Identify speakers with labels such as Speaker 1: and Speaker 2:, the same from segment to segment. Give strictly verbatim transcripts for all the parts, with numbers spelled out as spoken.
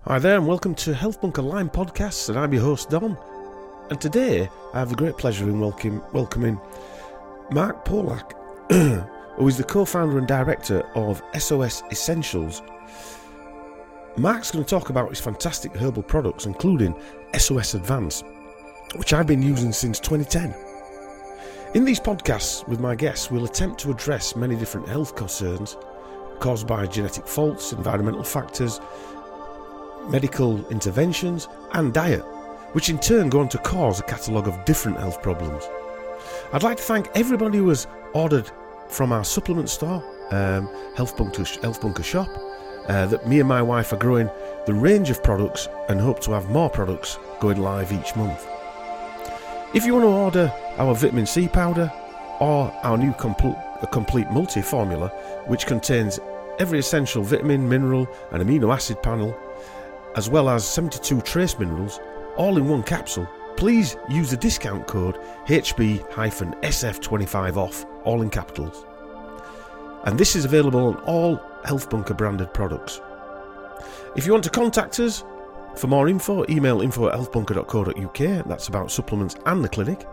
Speaker 1: Hi there, and welcome to Health Bunker Line Podcasts, and I'm your host Dom. And today I have the great pleasure in welcome, welcoming Mark Polak, who is the co-founder and director of S O S Essentials. Mark's going to talk about his fantastic herbal products, including S O S Advance, which I've been using since twenty ten. In these podcasts with my guests, we'll attempt to address many different health concerns caused by genetic faults, environmental factors, medical interventions and diet, which in turn go on to cause a catalogue of different health problems. I'd like to thank everybody who has ordered from our supplement store, um, Health Bunker, Health Bunker Shop, uh, that me and my wife are growing the range of products and hope to have more products going live each month. If you want to order our vitamin C powder or our new complete, complete multi-formula, which contains every essential vitamin, mineral and amino acid panel, as well as seventy-two trace minerals, all in one capsule, please use the discount code H B S F twenty-five off, all in capitals. And this is available on all Health Bunker branded products. If you want to contact us for more info, email info at health bunker dot co dot uk. That's about supplements and the clinic.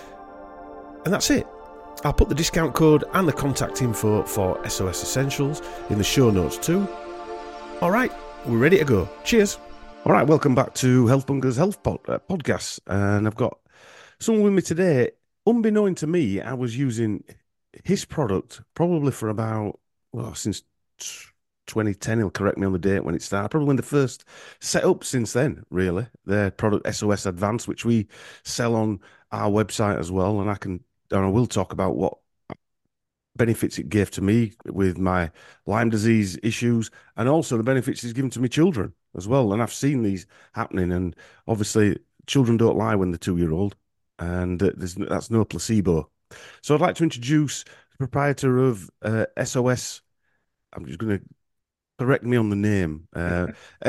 Speaker 1: And that's it. I'll put the discount code and the contact info for S O S Essentials in the show notes too. Alright, we're ready to go. Cheers. All right, welcome back to Health Bunker's Health pod, uh, Podcast. And I've got someone with me today. Unbeknown to me, I was using his product probably for about, well, since twenty ten. He'll correct me on the date when it started. Probably when the first set up since then, really. Their product S O S Advance, which we sell on our website as well. And I can, and I will talk about what benefits it gave to me with my Lyme disease issues, and also the benefits it's given to my children as well. And I've seen these happening, and obviously children don't lie when they're two-year-old, and uh, there's that's no placebo. So I'd like to introduce the proprietor of uh, S O S. I'm just going to correct me on the name. Uh,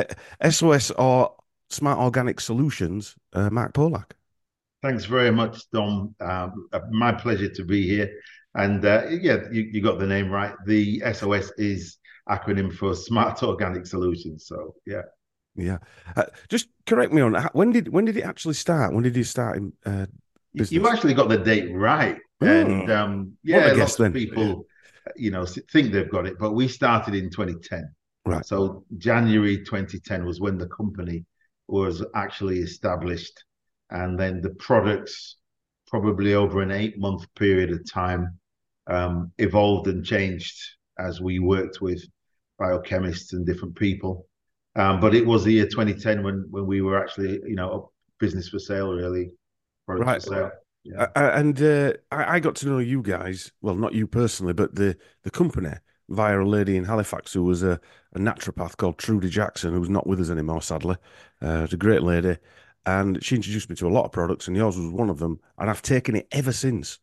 Speaker 1: S O S or Smart Organic Solutions, uh, Mark Polak.
Speaker 2: Thanks very much, Dom. Um, my pleasure to be here. And uh, yeah, you, you got the name right. The S O S is acronym for Smart Organic Solutions. So yeah,
Speaker 1: yeah. Uh, just correct me on when did when did it actually start? When did you start in uh, business?
Speaker 2: You actually got the date right.
Speaker 1: Oh,
Speaker 2: and um, yeah, lots
Speaker 1: then?
Speaker 2: of people, you know, think they've got it, but we started in twenty ten.
Speaker 1: Right.
Speaker 2: So January twenty ten was when the company was actually established, and then the products, probably over an eight month period of time, um, evolved and changed as we worked with biochemists and different people. Um, but it was the year twenty ten when when we were actually, you know, business for sale, really, products
Speaker 1: right.
Speaker 2: for sale. Yeah.
Speaker 1: Uh, and uh, I, I got to know you guys, well, not you personally, but the the company via a lady in Halifax who was a, a naturopath called Trudy Jackson, who's not with us anymore, sadly. Uh, it's a great lady, and she introduced me to a lot of products, and yours was one of them, and I've taken it ever since.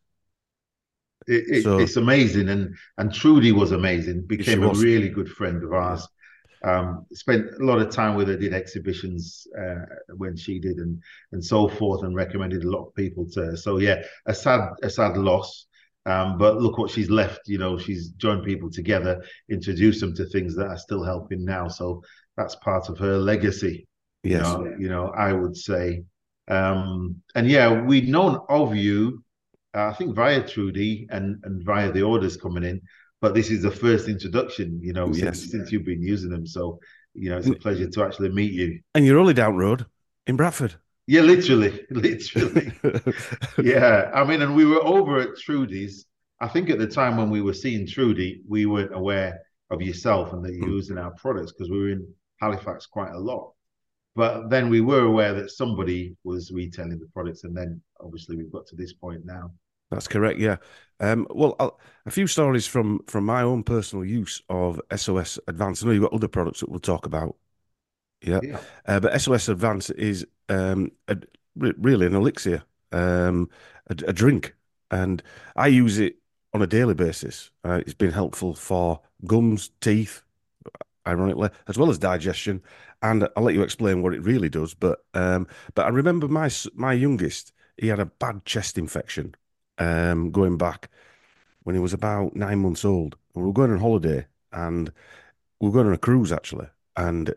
Speaker 2: It, it,
Speaker 1: So
Speaker 2: it's amazing, and and Trudy was amazing. Became a
Speaker 1: was.
Speaker 2: really good friend of ours. Um, spent a lot of time with her, did exhibitions uh, when she did, and and so forth, and recommended a lot of people to her. So yeah, a sad a sad loss. Um, but look what she's left. You know, she's joined people together, introduced them to things that are still helping now. So that's part of her legacy. You
Speaker 1: Yes.
Speaker 2: know, you know, I would say. Um, and yeah, we'd known of you, uh, I think via Trudy and and via the orders coming in, but this is the first introduction, you know,
Speaker 1: Yes.
Speaker 2: since since you've been using them. So, you know, it's a pleasure to actually meet you.
Speaker 1: And you're only down road in Bradford.
Speaker 2: Yeah, literally, literally. Yeah, I mean, and we were over at Trudy's. I think at the time when we were seeing Trudy, we weren't aware of yourself and that you're using our products because we were in Halifax quite a lot. But then we were aware that somebody was retailing the products, and then obviously we've got to this point now.
Speaker 1: That's correct, yeah. Um, well, I'll, a few stories from from my own personal use of S O S Advance. I know you've got other products that we'll talk about. Yeah,
Speaker 2: Yeah.
Speaker 1: uh, but S O S Advance is um, a, really an elixir, um, a, a drink, and I use it on a daily basis. Uh, it's been helpful for gums, teeth, ironically, as well as digestion. And I'll let you explain what it really does. But um, but I remember my my youngest, he had a bad chest infection um, going back when he was about nine months old. And we were going on holiday, and we were going on a cruise actually, and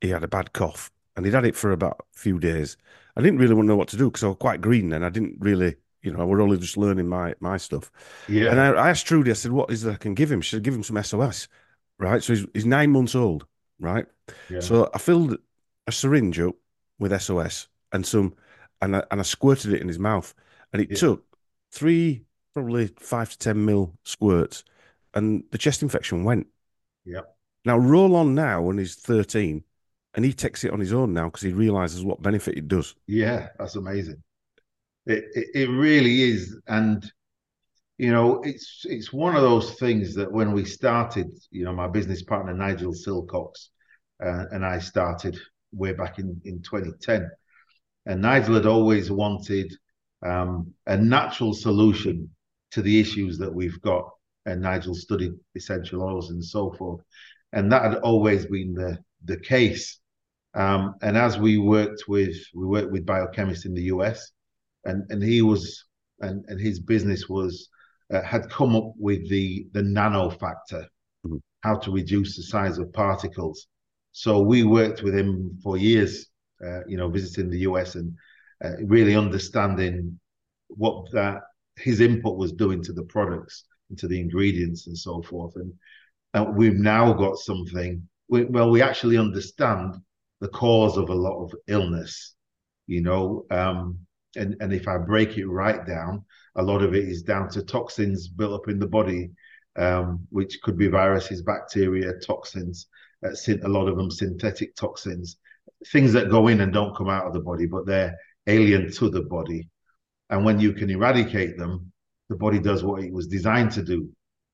Speaker 1: he had a bad cough, and he'd had it for about a few days. I didn't really want to know what to do because I was quite green then. I didn't really, you know, I was only just learning my my stuff. And
Speaker 2: Yeah,
Speaker 1: I, I asked Trudy, I said, "What is it I can give him?" She said, "Give him some S O S." Right. So he's, he's nine months old. Right.
Speaker 2: yeah,
Speaker 1: So I filled a syringe up with S O S and some, and I, and I squirted it in his mouth, and it
Speaker 2: yeah,
Speaker 1: took three, probably five to ten mil squirts, and the chest infection went.
Speaker 2: yeah,
Speaker 1: Now roll on now when he's thirteen, and he takes it on his own now because he realizes what benefit it does.
Speaker 2: yeah. That's amazing. It, it it really is, and you know, it's it's one of those things that when we started, you know, my business partner Nigel Silcox uh, and I started way back in in twenty ten, and Nigel had always wanted um, a natural solution to the issues that we've got. And Nigel studied essential oils and so forth, and that had always been the the case. Um, and as we worked with we worked with biochemists in the U S, and and he was and and his business was uh, had come up with the the nano factor,
Speaker 1: Mhm.
Speaker 2: how to reduce the size of particles. So we worked with him for years, uh, you know, visiting the U S and uh, really understanding what that his input was doing to the products and to the ingredients and so forth. And uh, we've now got something. We, well, we actually understand the cause of a lot of illness, you know. Um, and and if I break it right down, a lot of it is down to toxins built up in the body, um, which could be viruses, bacteria, toxins. Uh, a lot of them synthetic toxins, things that go in and don't come out of the body, but they're alien to the body. And when you can eradicate them, the body does what it was designed to do.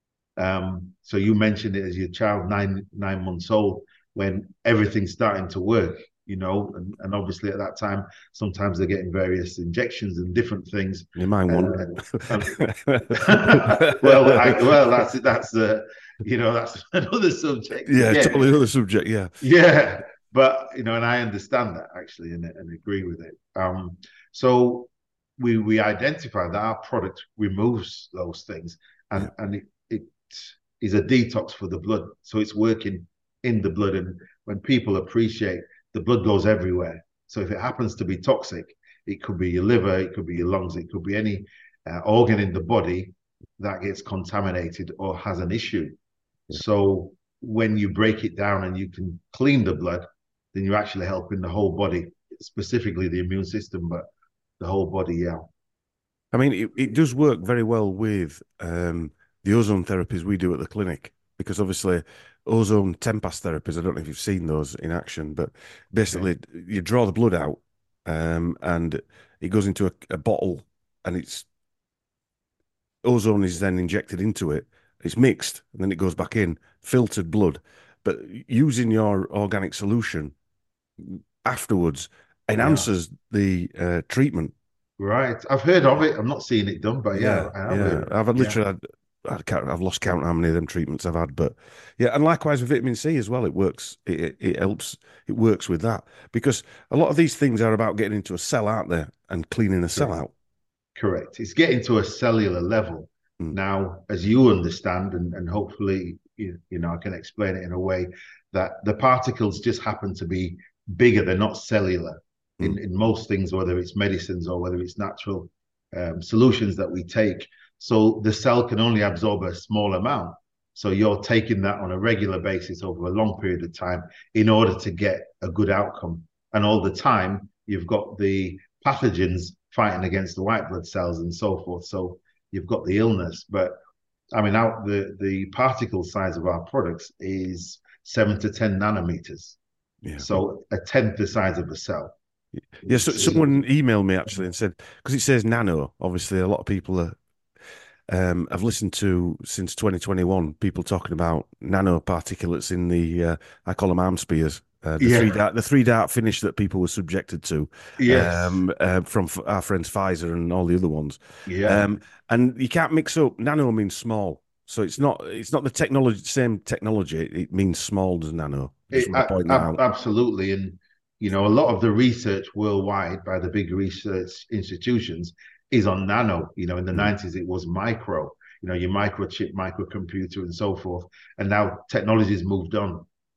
Speaker 2: Um, so you mentioned it as your child, nine nine months old, when everything's starting to work, you know, and, and obviously at that time, sometimes they're getting various injections and different things.
Speaker 1: Yeah, mine
Speaker 2: And,
Speaker 1: won't.
Speaker 2: and, and well, I, well, that's that's uh, you know, that's another subject
Speaker 1: Yeah,
Speaker 2: again.
Speaker 1: totally other subject. Yeah.
Speaker 2: Yeah, but you know, and I understand that actually, and, and agree with it. Um, so we we identify that our product removes those things, and
Speaker 1: Yeah.
Speaker 2: and it, it is a detox for the blood, so it's working in the blood. And when people appreciate, the blood goes everywhere. So if it happens to be toxic, it could be your liver, it could be your lungs, it could be any uh, organ in the body that gets contaminated or has an issue.
Speaker 1: Yeah.
Speaker 2: So when you break it down and you can clean the blood, then you're actually helping the whole body, specifically the immune system, but the whole body, yeah.
Speaker 1: I mean, it, it does work very well with um, the ozone therapies we do at the clinic because obviously ozone TEMPAS therapies, I don't know if you've seen those in action, but
Speaker 2: Okay.
Speaker 1: basically you draw the blood out um, and it goes into a, a bottle and it's ozone is then injected into it. It's mixed and then it goes back in, filtered blood. But using your organic solution afterwards
Speaker 2: Yeah.
Speaker 1: enhances the uh, treatment.
Speaker 2: Right. I've heard of it. I'm not seeing it done, but yeah,
Speaker 1: Yeah,
Speaker 2: I have heard
Speaker 1: yeah.
Speaker 2: of it.
Speaker 1: I've
Speaker 2: Yeah.
Speaker 1: literally had, I can't, I've lost count how many of them treatments I've had, but yeah, and likewise with vitamin C as well. It works. It, it it helps. It works with that because a lot of these things are about getting into a cell, aren't they, and cleaning a cell
Speaker 2: Correct.
Speaker 1: out.
Speaker 2: Correct. It's getting to a cellular level.
Speaker 1: Mm,
Speaker 2: Now, as you understand, and, and hopefully, you, you know, I can explain it in a way that the particles just happen to be bigger. They're not cellular in,
Speaker 1: mm,
Speaker 2: in most things, whether it's medicines or whether it's natural um, solutions that we take. So the cell can only absorb a small amount. So you're taking that on a regular basis over a long period of time in order to get a good outcome. And all the time, you've got the pathogens fighting against the white blood cells and so forth. So you've got the illness. But I mean, out the the particle size of our products is seven to ten nanometers.
Speaker 1: yeah.
Speaker 2: So a tenth the size of a cell.
Speaker 1: Yeah, so
Speaker 2: It's, it's
Speaker 1: someone emailed me actually and said because it says nano. Obviously, a lot of people are um, I've listened to since twenty twenty-one people talking about nanoparticulates in the uh, I call them arm spears, uh, the three
Speaker 2: yeah,
Speaker 1: dart the three dart finish that people were subjected to
Speaker 2: yes,
Speaker 1: um, uh, from f- our friends Pfizer and all the other ones.
Speaker 2: yeah.
Speaker 1: Um, and you can't mix up. Nano means small, so it's not it's not the technology same technology. It means small as nano. Just
Speaker 2: It,
Speaker 1: want to
Speaker 2: a-
Speaker 1: point that
Speaker 2: a-
Speaker 1: out.
Speaker 2: absolutely. And, you know, a lot of the research worldwide by the big research institutions is on nano. You know, in the
Speaker 1: Mm,
Speaker 2: nineties, it was micro, you know, your microchip, microcomputer, and so forth. And now technology's moved on.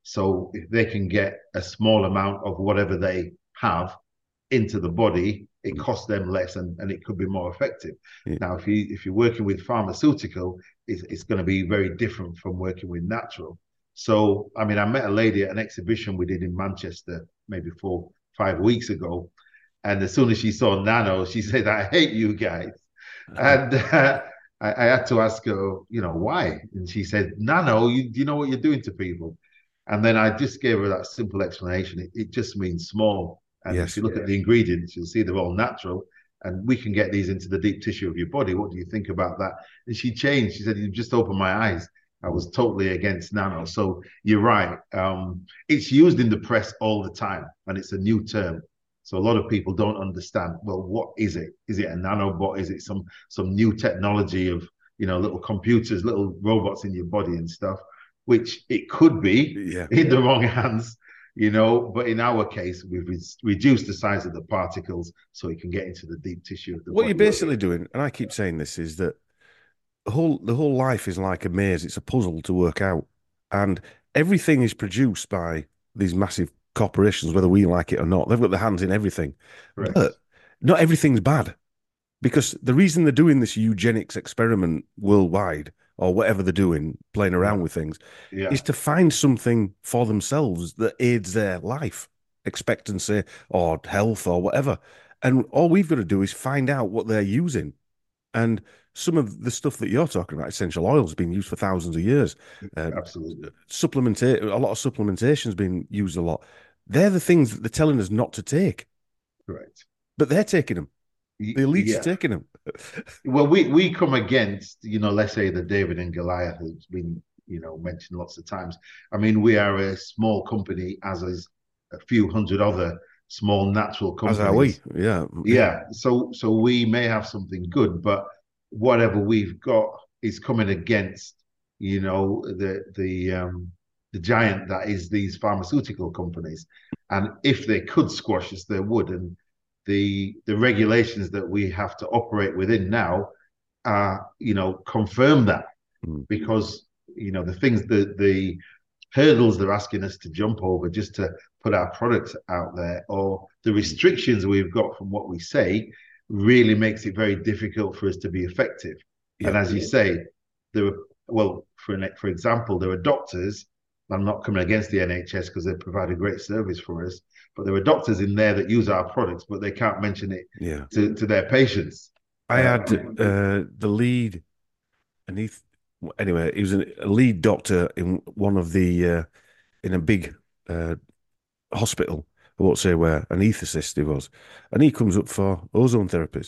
Speaker 2: So if they can get a small amount of whatever they have into the body, it costs them less and, and it could be more effective.
Speaker 1: Yeah.
Speaker 2: Now, if you if you're working with pharmaceutical, it's, it's going to be very different from working with natural. So, I mean, I met a lady at an exhibition we did in Manchester maybe four, five weeks ago. And as soon as she saw nano, she said, I hate you guys. And uh, I, I had to ask her, you know, why? And she said, nano, you, you know what you're doing to people? And then I just gave her that simple explanation. It, it just means small. And
Speaker 1: Yes.
Speaker 2: if you look at the ingredients, you'll see they're all natural. And we can get these into the deep tissue of your body. What do you think about that? And she changed. She said, you just opened my eyes. I was totally against nano. So you're right. Um, it's used in the press all the time, and it's a new term. So a lot of people don't understand, well, what is it? Is it a nanobot? Is it some some new technology of, you know, little computers, little robots in your body and stuff, which it could be
Speaker 1: Yeah.
Speaker 2: in the wrong hands, you know, but in our case, we've re- reduced the size of the particles so it can get into the deep tissue of the
Speaker 1: What
Speaker 2: body.
Speaker 1: you're basically doing, and I keep saying this, is that the whole the whole life is like a maze. It's a puzzle to work out, and everything is produced by these massive corporations, whether we like it or not. They've got their hands in everything.
Speaker 2: Correct.
Speaker 1: But not everything's bad, because the reason they're doing this eugenics experiment worldwide, or whatever they're doing, playing around
Speaker 2: Yeah.
Speaker 1: with things,
Speaker 2: Yeah.
Speaker 1: is to find something for themselves that aids their life expectancy or health or whatever. And all we've got to do is find out what they're using. And some of the stuff that you're talking about, essential oils, has been used for thousands of years. Uh,
Speaker 2: Absolutely.
Speaker 1: supplementa- a lot of supplementation has been used a lot. They're the things that they're telling us not to take,
Speaker 2: Correct.
Speaker 1: but they're taking them.
Speaker 2: Y-
Speaker 1: The elites
Speaker 2: Yeah.
Speaker 1: are taking them.
Speaker 2: Well, we we come against, you know, let's say the David and Goliath has been, you know, mentioned lots of times. I mean, we are a small company, as is a few hundred other small natural
Speaker 1: As are we.
Speaker 2: companies.
Speaker 1: Yeah.
Speaker 2: Yeah. So so we may have something good, but whatever we've got is coming against, you know, the the um the giant that is these pharmaceutical companies. And if they could squash us, they would. And the the regulations that we have to operate within now are, you know, confirm that,
Speaker 1: Mm.
Speaker 2: because, you know, the things that the hurdles they're asking us to jump over just to put our products out there, or the restrictions we've got from what we say, really makes it very difficult for us to be effective.
Speaker 1: Yeah.
Speaker 2: And as you say, there are, well, for an, for example, there are doctors. I'm not coming against the N H S because they provide a great service for us, but there are doctors in there that use our products, but they can't mention it
Speaker 1: Yeah.
Speaker 2: to, to their patients.
Speaker 1: I
Speaker 2: Uh,
Speaker 1: had uh, the lead, and he, anyway, he was a lead doctor in one of the, uh, in a big uh, hospital. I won't say where, anaesthetist he was. And he comes up for ozone therapies.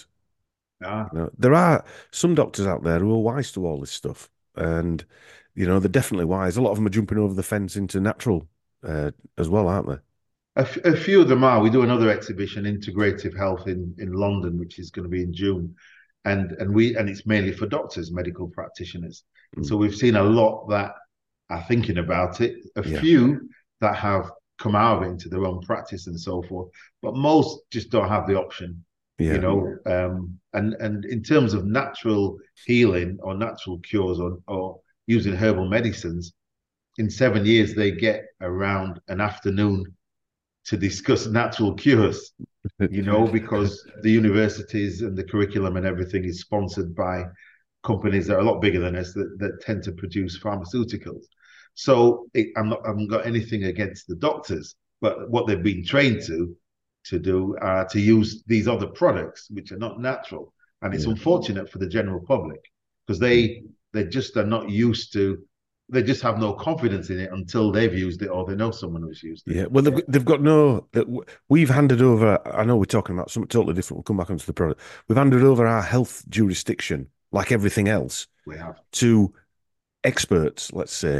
Speaker 2: ah,
Speaker 1: You know, there are some doctors out there who are wise to all this stuff. And, you know, they're definitely wise. A lot of them are jumping over the fence into natural uh, as well, aren't they?
Speaker 2: A, f- a few of them are. We do another exhibition, Integrative Health, in, in London, which is going to be in June, and and we and it's mainly for doctors, medical practitioners. And
Speaker 1: Mm.
Speaker 2: so we've seen a lot that are thinking about it. A
Speaker 1: Yeah.
Speaker 2: few that have come out of it into their own practice and so forth, but most just don't have the option.
Speaker 1: Yeah.
Speaker 2: You know, um, and and in terms of natural healing or natural cures, or or using herbal medicines, in seven years they get around an afternoon to discuss natural cures, you know, because the universities and the curriculum and everything is sponsored by companies that are a lot bigger than us that, that tend to produce pharmaceuticals. So it, I'm not, I haven't got anything against the doctors, but what they've been trained to to do uh, to use these other products which are not natural, and it's
Speaker 1: Yeah.
Speaker 2: unfortunate for the general public because they they just are not used to. They just have no confidence in it until they've used it or they know someone who's used it.
Speaker 1: Yeah, well, they've, they've got no. We've handed over. I know we're talking about something totally different. We'll come back onto the product. We've handed over our health jurisdiction, like everything else,
Speaker 2: We have.
Speaker 1: to experts. Let's say,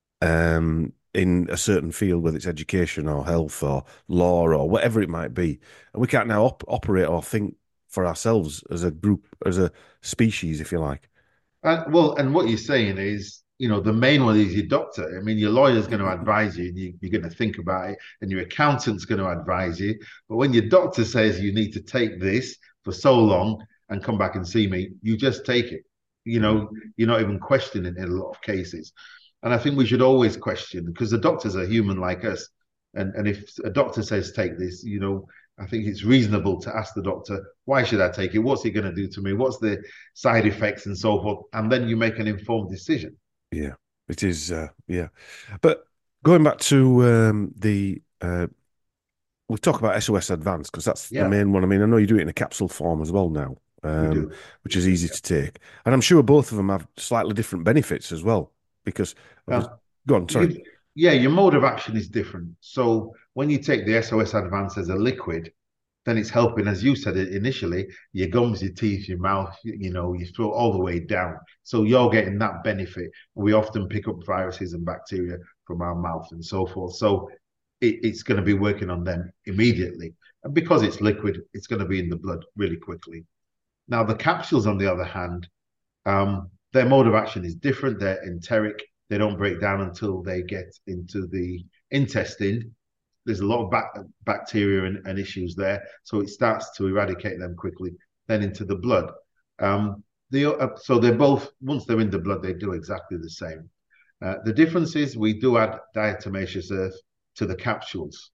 Speaker 1: um, in a certain field, whether it's education or health or law or whatever it might be, and we can't now op- operate or think for ourselves as a group, as a species, if you like.
Speaker 2: And, well, and what you're saying is, you know, the main one is your doctor. I mean, your lawyer's going to advise you, and you, you're going to think about it, and your accountant's going to advise you. But when your doctor says you need to take this for so long and come back and see me, you just take it. You know, you're not even questioning it in a lot of cases. And I think we should always question because the doctors are human like us. And, and if a doctor says, take this, you know, I think it's reasonable to ask the doctor, why should I take it? What's it going to do to me? What's the side effects and so forth? And then you make an informed decision.
Speaker 1: Yeah, it is. Uh, yeah, but going back to um, the uh, we'll talk about S O S Advance because that's the
Speaker 2: Yeah,
Speaker 1: main one. I mean, I know you do it in a capsule form as well now,
Speaker 2: we
Speaker 1: um,
Speaker 2: do.
Speaker 1: which is easy to take, and I'm sure both of them have slightly different benefits as well. Because of the,
Speaker 2: Now,
Speaker 1: go on, sorry.
Speaker 2: you, yeah, your mode of action is different. So when you take the S O S Advance as a liquid, then it's helping, as you said initially, your gums, your teeth, your mouth, you know, your throat, all the way down. So you're getting that benefit. We often pick up viruses and bacteria from our mouth and so forth. So it, it's going to be working on them immediately. And because it's liquid, it's going to be in the blood really quickly. Now, the capsules, on the other hand, um, their mode of action is different. They're enteric. They don't break down until they get into the intestine. There's a lot of bac- bacteria and, and issues there, so it starts to eradicate them quickly. Then into the blood. Um, the, uh, so they're both, once they're in the blood, they do exactly the same. Uh, the difference is we do add diatomaceous earth to the capsules,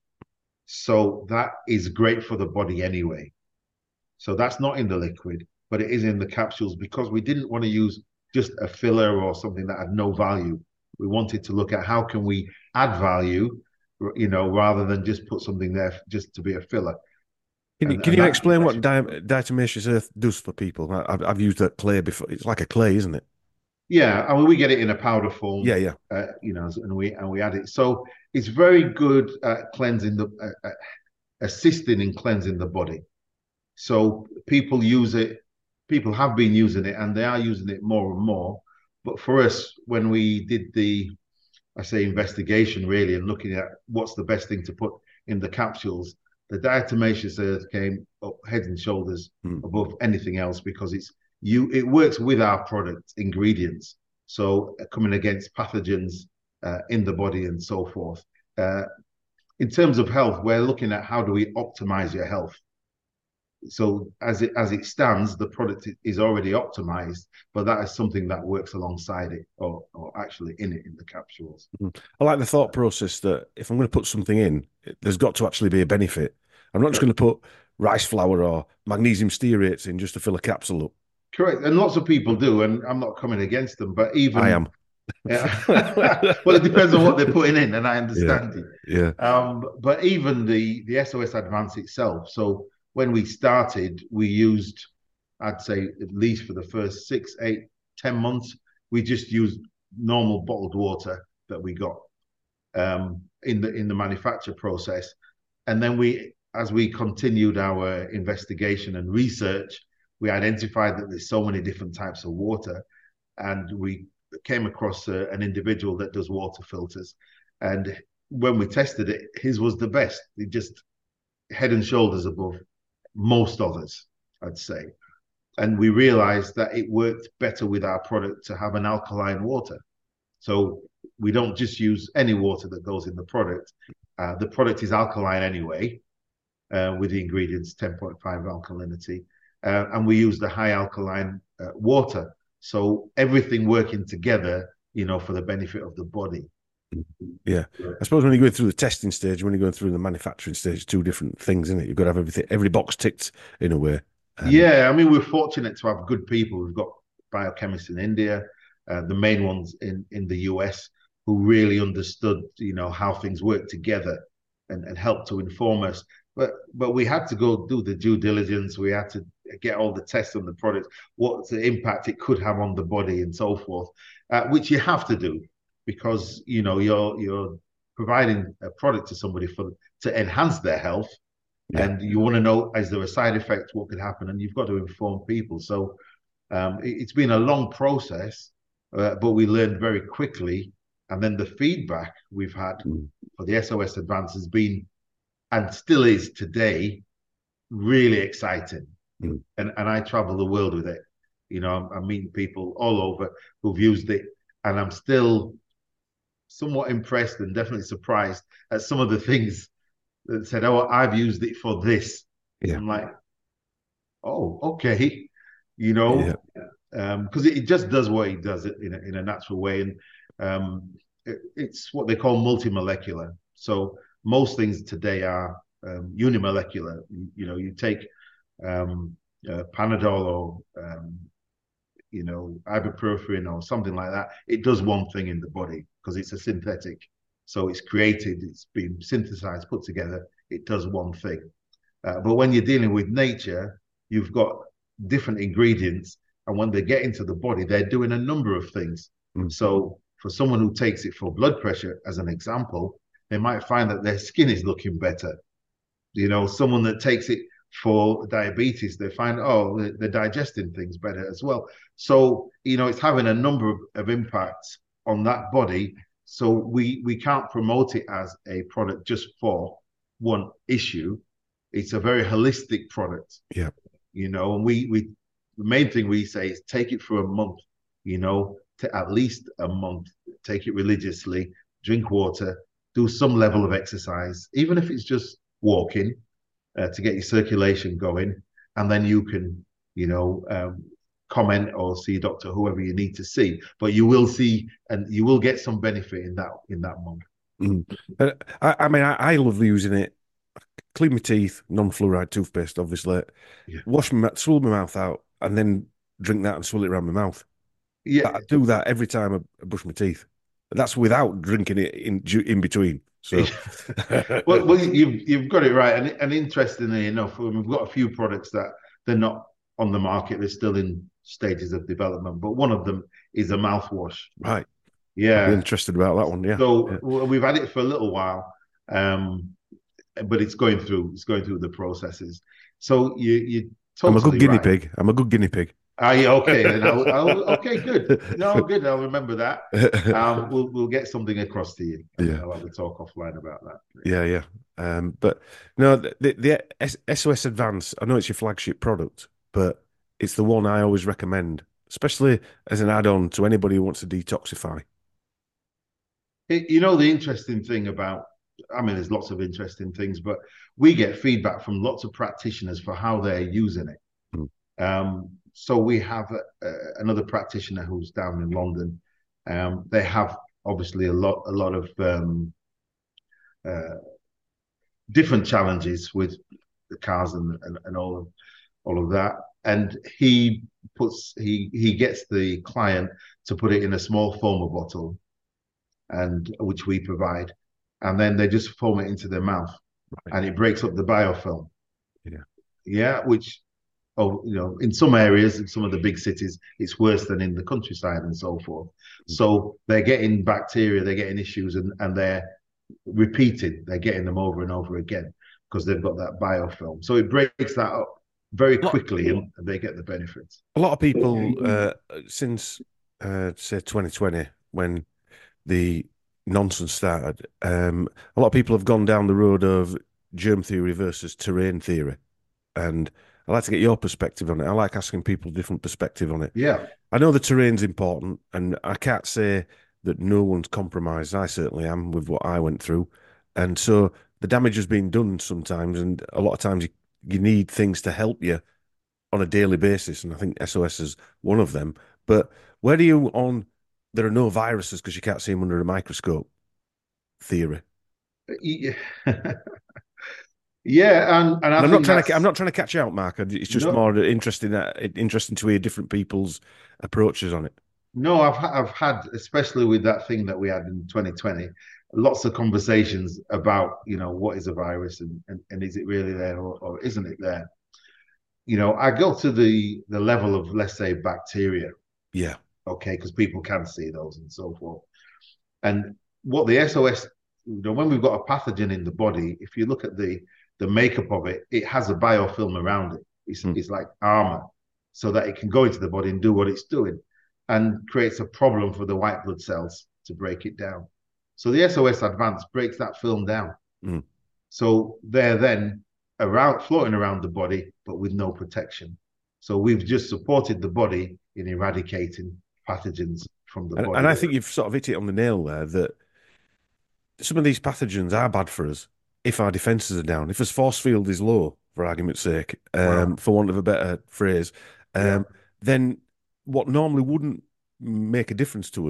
Speaker 2: so that is great for the body anyway. So that's not in the liquid, but it is in the capsules because we didn't want to use just a filler or something that had no value. We wanted to look at how can we add value, you know, rather than just put something there just to be a filler.
Speaker 1: Can you
Speaker 2: And
Speaker 1: can
Speaker 2: and
Speaker 1: you
Speaker 2: that
Speaker 1: explain what di diatomaceous earth does for people? I, I've I've used that clay before. It's like a clay, isn't it?
Speaker 2: yeah, I mean we get it in a powder
Speaker 1: Yeah,
Speaker 2: form,
Speaker 1: yeah.
Speaker 2: uh, you know, and we and we add it. So it's very good at cleansing the, uh, uh, assisting in cleansing the body. So people use it, people have been using it and they are using it more and more. But for us, when we did the, I say, investigation really and looking at what's the best thing to put in the capsules, the diatomaceous earth came up head and shoulders
Speaker 1: Hmm.
Speaker 2: above anything else because it's you. It works with our product ingredients, so uh, coming against pathogens uh, in the body and so forth. Uh, in terms of health, we're looking at how do we optimize your health. So as it as it stands, the product is already optimized, but that is something that works alongside it, or or actually in it in the capsules.
Speaker 1: Mhm. I like the thought process that if I'm going to put something in, it- there's got to actually be a benefit. I'm not just going
Speaker 2: Correct.
Speaker 1: to put rice flour or magnesium stearates in just to fill a capsule up.
Speaker 2: Correct, and lots of people do, and I'm not coming against them, but
Speaker 1: I
Speaker 2: even
Speaker 1: am.
Speaker 2: yeah, well, it depends on what they're putting in, and I
Speaker 1: Yeah,
Speaker 2: understand it.
Speaker 1: yeah.
Speaker 2: Um, but even the the S O S Advance itself. So when we started, we used, I'd say, at least for the first six, eight, ten months, we just used normal bottled water that we got um, in the in the manufacture process, and then we, as we continued our investigation and research, we identified that there's so many different types of water, and we came across a, an individual that does water filters, and when we tested it, his was the best. It just head and shoulders above most others, I'd say. And we realized that it worked better with our product to have an alkaline water. So we don't just use any water that goes in the product. Uh, the product is alkaline anyway, uh, with the ingredients ten point five alkalinity. Uh, and we use the high alkaline uh, water. So everything working together, you know, for the benefit of the body.
Speaker 1: Yeah. I suppose when you're going through the testing stage, when you're going through the manufacturing stage, two different things, isn't it? You've got to have everything, every box ticked in a way. And
Speaker 2: Yeah, I mean, we're fortunate to have good people. We've got biochemists in India, uh, the main ones in, in the U S, who really understood, you know, how things work together and, and helped to inform us. But but we had to go do the due diligence. We had to get all the tests on the product, what the impact it could have on the body and so forth, uh, which you have to do because you know you're you're providing a product to somebody for to enhance their health,
Speaker 1: yeah.
Speaker 2: and you want to know, is there a side effect, what could happen, and you've got to inform people. So um, it, it's been a long process, uh, but we learned very quickly, and then the feedback we've had
Speaker 1: Mm.
Speaker 2: for the S O S Advance has been, and still is today, really exciting.
Speaker 1: Mm.
Speaker 2: And and I travel the world with it. You know, I'm, I'm meeting people all over who've used it, and I'm still somewhat impressed and definitely surprised at some of the things that said, "Oh, I've used it for this."
Speaker 1: Yeah.
Speaker 2: I'm like, "Oh, okay," you
Speaker 1: Yeah.
Speaker 2: know, because um, it, it just does what it does in a, in a natural way. And um, it, it's what they call multimolecular. So most things today are um, unimolecular. You, you know, you take um, uh, Panadol or um, you know ibuprofen or something like that. It does one thing in the body because it's a synthetic. So it's created, it's been synthesized, put together. It does one thing. Uh, but when you're dealing with nature, you've got different ingredients, and when they get into the body, they're doing a number of things.
Speaker 1: Mm.
Speaker 2: So for someone who takes it for blood pressure, as an example, they might find that their skin is looking better. You know, someone that takes it for diabetes, they find, oh, they're, they're digesting things better as well. So, you know, it's having a number of, of impacts on that body. So we we can't promote it as a product just for one issue. It's a very holistic product.
Speaker 1: Yeah.
Speaker 2: You know, and we we the main thing we say is take it for a month, you know, to at least a month, take it religiously, drink water, do some level of exercise, even if it's just walking, uh, to get your circulation going, and then you can, you know, um, comment or see a doctor, whoever you need to see. But you will see, and you will get some benefit in that in that month.
Speaker 1: Mm. Uh, I, I mean, I, I love using it. Clean my teeth, non-fluoride toothpaste, obviously.
Speaker 2: Yeah.
Speaker 1: Wash my, swallow my mouth out, and then drink that and swirl it around my mouth.
Speaker 2: Yeah.
Speaker 1: I do that every time I brush my teeth. That's without drinking it in in between. So,
Speaker 2: well, well, you've you've got it right, and and interestingly enough, we've got a few products that they're not on the market; they're still in stages of development. But one of them is a mouthwash.
Speaker 1: Right.
Speaker 2: Yeah.
Speaker 1: I'm interested about that one. Yeah.
Speaker 2: So
Speaker 1: yeah.
Speaker 2: we've had it for a little while, um, but it's going through it's going through the processes. So you you totally
Speaker 1: I'm a good guinea
Speaker 2: right.
Speaker 1: pig. I'm a good guinea pig.
Speaker 2: Ah, yeah, okay, then I'll, I'll, okay, good. No, good. I'll remember that. Um, we'll we'll get something across to you.
Speaker 1: Yeah,
Speaker 2: I'll have a talk offline about that.
Speaker 1: Yeah, yeah. Um, but no, the the S O S Advance. I know it's your flagship product, but it's the one I always recommend, especially as an add-on to anybody who wants to detoxify.
Speaker 2: It, you know, the interesting thing about, I mean, there's lots of interesting things, but we get feedback from lots of practitioners for how they're using it.
Speaker 1: Mm.
Speaker 2: Um, so we have a, a, another practitioner who's down in London. Um, they have obviously a lot, a lot of um, uh, different challenges with the cars and, and, and all of all of that. And he puts he he gets the client to put it in a small foamer bottle, and which we provide, and then they just foam it into their mouth, right. And it breaks up the biofilm.
Speaker 1: Yeah,
Speaker 2: yeah, which, oh, you know, in some areas, in some of the big cities, it's worse than in the countryside and so forth. Mm-hmm. So they're getting bacteria, they're getting issues, and and they're repeated. They're getting them over and over again because they've got that biofilm. So it breaks that up very quickly, and they get the benefits.
Speaker 1: A lot of people uh, since uh, say twenty twenty, when the nonsense started, um, a lot of people have gone down the road of germ theory versus terrain theory, and I'd like to get your perspective on it. I like asking people different perspective on it.
Speaker 2: Yeah,
Speaker 1: I know the terrain's important, and I can't say that no one's compromised. I certainly am with what I went through, and so the damage has been done sometimes, and a lot of times you, you need things to help you on a daily basis, and I think S O S is one of them. But where do you on there are no viruses because you can't see them under a microscope theory?
Speaker 2: Yeah, yeah, and, and,
Speaker 1: and I'm not trying to I'm not trying to catch out, Mark. It's just
Speaker 2: no,
Speaker 1: more interesting that interesting to hear different people's approaches on it.
Speaker 2: No, I've I've had, especially with that thing that we had in twenty twenty, lots of conversations about, you know, what is a virus, and and, and is it really there, or, or isn't it there? You know, I go to the the level of, let's say, bacteria.
Speaker 1: Yeah.
Speaker 2: Okay, because people can see those and so forth. And what the S O S, you know, when we've got a pathogen in the body, if you look at the the makeup of it, it has a biofilm around it. It's, mm. it's like armor, so that it can go into the body and do what it's doing, and creates a problem for the white blood cells to break it down. So the S O S Advance breaks that film down.
Speaker 1: Mm.
Speaker 2: So they're then around, floating around the body, but with no protection. So we've just supported the body in eradicating pathogens from the
Speaker 1: and,
Speaker 2: body.
Speaker 1: And I think you've sort of hit it on the nail there, that some of these pathogens are bad for us if our defences are down. If his force field is low, for argument's sake, um, wow. for want of a better phrase, um, yeah. then what normally wouldn't make a difference to us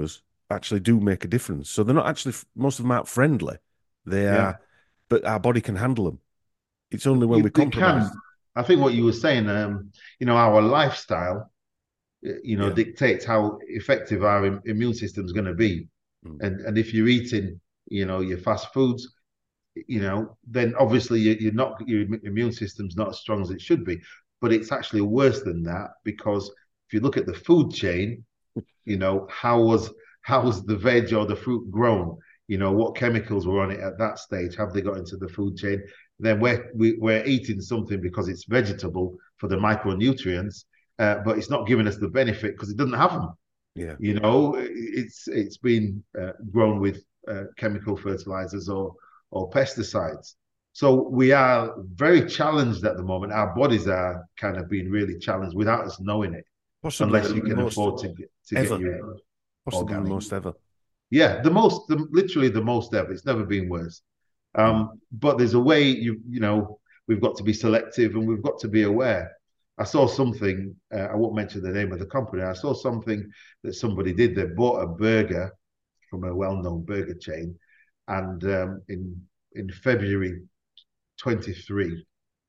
Speaker 1: actually do make a difference. So they're not actually, most of them aren't friendly. They
Speaker 2: Yeah,
Speaker 1: are, but our body can handle them. It's only when we
Speaker 2: you, they
Speaker 1: compromise.
Speaker 2: can. I think what you were saying, um, you know, our lifestyle, you know,
Speaker 1: Yeah.
Speaker 2: dictates how effective our im- immune system is going to be.
Speaker 1: Mm.
Speaker 2: And and if you're eating, you know, your fast foods, you know, then obviously you, you're not your immune system's not as strong as it should be. But it's actually worse than that because if you look at the food chain, you know, how was how was the veg or the fruit grown? You know, what chemicals were on it at that stage? Have they got into the food chain? Then we're we, we're eating something because it's vegetable for the micronutrients, uh, but it's not giving us the benefit because it doesn't have them.
Speaker 1: Yeah.
Speaker 2: You know, it's it's been uh, grown with uh, chemical fertilizers or or pesticides. So we are very challenged at the moment. Our bodies are kind of being really challenged without us knowing it,
Speaker 1: Possibly
Speaker 2: unless
Speaker 1: the
Speaker 2: you can
Speaker 1: most
Speaker 2: afford to get, to get
Speaker 1: ever.
Speaker 2: your
Speaker 1: Possibly the
Speaker 2: organic.
Speaker 1: most ever.
Speaker 2: Yeah, the most, the, literally the most ever. It's never been worse.
Speaker 1: Mm.
Speaker 2: Um, but there's a way you you know we've got to be selective and we've got to be aware. I saw something. Uh, I won't mention the name of the company. I saw something that somebody did. They bought a burger from a well-known burger chain, and um, in in February twenty-three,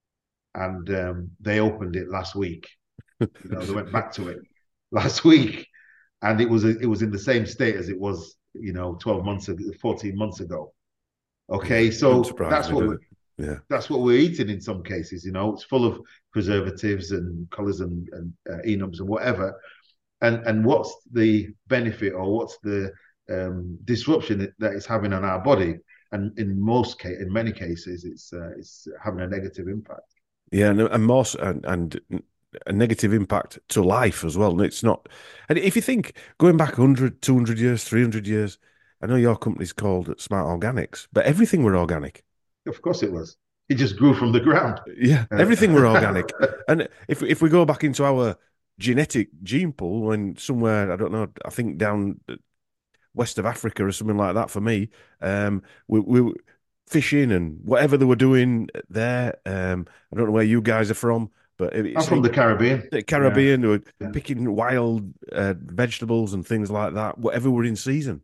Speaker 2: and um, they opened it last week. You know, they went back to it last week, and it was a, it was in the same state as it was, you know, twelve months ago, fourteen months ago.
Speaker 1: Yeah.
Speaker 2: Okay,
Speaker 1: Doesn't
Speaker 2: so
Speaker 1: surprise
Speaker 2: that's
Speaker 1: me,
Speaker 2: what
Speaker 1: does
Speaker 2: we,
Speaker 1: it? Yeah.
Speaker 2: that's what we're eating in some cases. You know, it's full of preservatives and colors and, and uh, enums and whatever. And and what's the benefit or what's the um, disruption that, that it's having on our body? And in most case, in many cases, it's uh, it's having a negative impact.
Speaker 1: Yeah, and, and more, and, and a negative impact to life as well. And it's not, and if you think going back one hundred, two hundred years, three hundred years, I know your company's called Smart Organics, but everything were organic.
Speaker 2: Of course, it was. It just grew from the ground.
Speaker 1: Yeah, everything were
Speaker 2: Uh,
Speaker 1: organic. And if if we go back into our genetic gene pool, when somewhere, I don't know, I think down west of Africa or something like that for me, um, we, we were fishing and whatever they were doing there. Um, I don't know where you guys are from, but it,
Speaker 2: I'm
Speaker 1: it's
Speaker 2: from the Caribbean.
Speaker 1: the
Speaker 2: Yeah.
Speaker 1: Caribbean, they were
Speaker 2: Yeah.
Speaker 1: picking wild uh, vegetables and things like that, whatever were in season.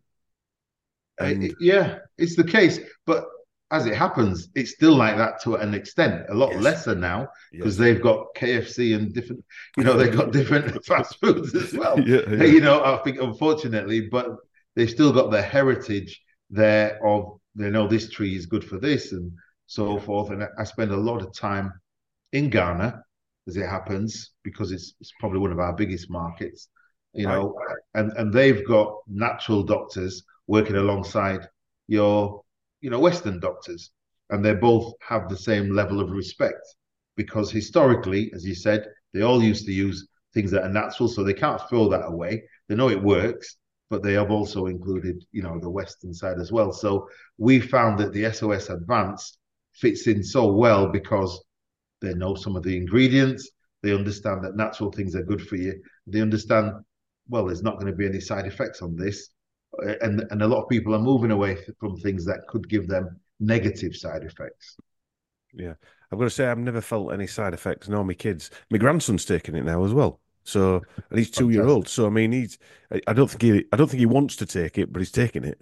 Speaker 1: And
Speaker 2: It- yeah, it's the case. But as it happens, it's still like that to an extent, a lot
Speaker 1: yes,
Speaker 2: lesser now because
Speaker 1: yes.
Speaker 2: they've got K F C and different, you know, they've got different fast foods as well.
Speaker 1: Yeah, yeah.
Speaker 2: You know, I think unfortunately, but they've still got the heritage there of they know this tree is good for this and so forth. And I spend a lot of time in Ghana, as it happens, because it's it's probably one of our biggest markets, you
Speaker 1: Right.
Speaker 2: know, and and they've got natural doctors working alongside your, you know, Western doctors, and they both have the same level of respect because historically, as you said, they all used to use things that are natural, so they can't throw that away. They know it works, but they have also included, you know, the Western side as well. So we found that the S O S Advanced fits in so well because they know some of the ingredients. They understand that natural things are good for you. They understand, well, there's not going to be any side effects on this. And, and a lot of people are moving away from things that could give them negative side effects.
Speaker 1: Yeah. I've got to say, I've never felt any side effects, nor my kids. My grandson's taking it now as well. So, and he's two year old.
Speaker 2: Fantastic.
Speaker 1: So, I mean, he's, I I don't think he, I don't think he wants to take it, but he's taking it.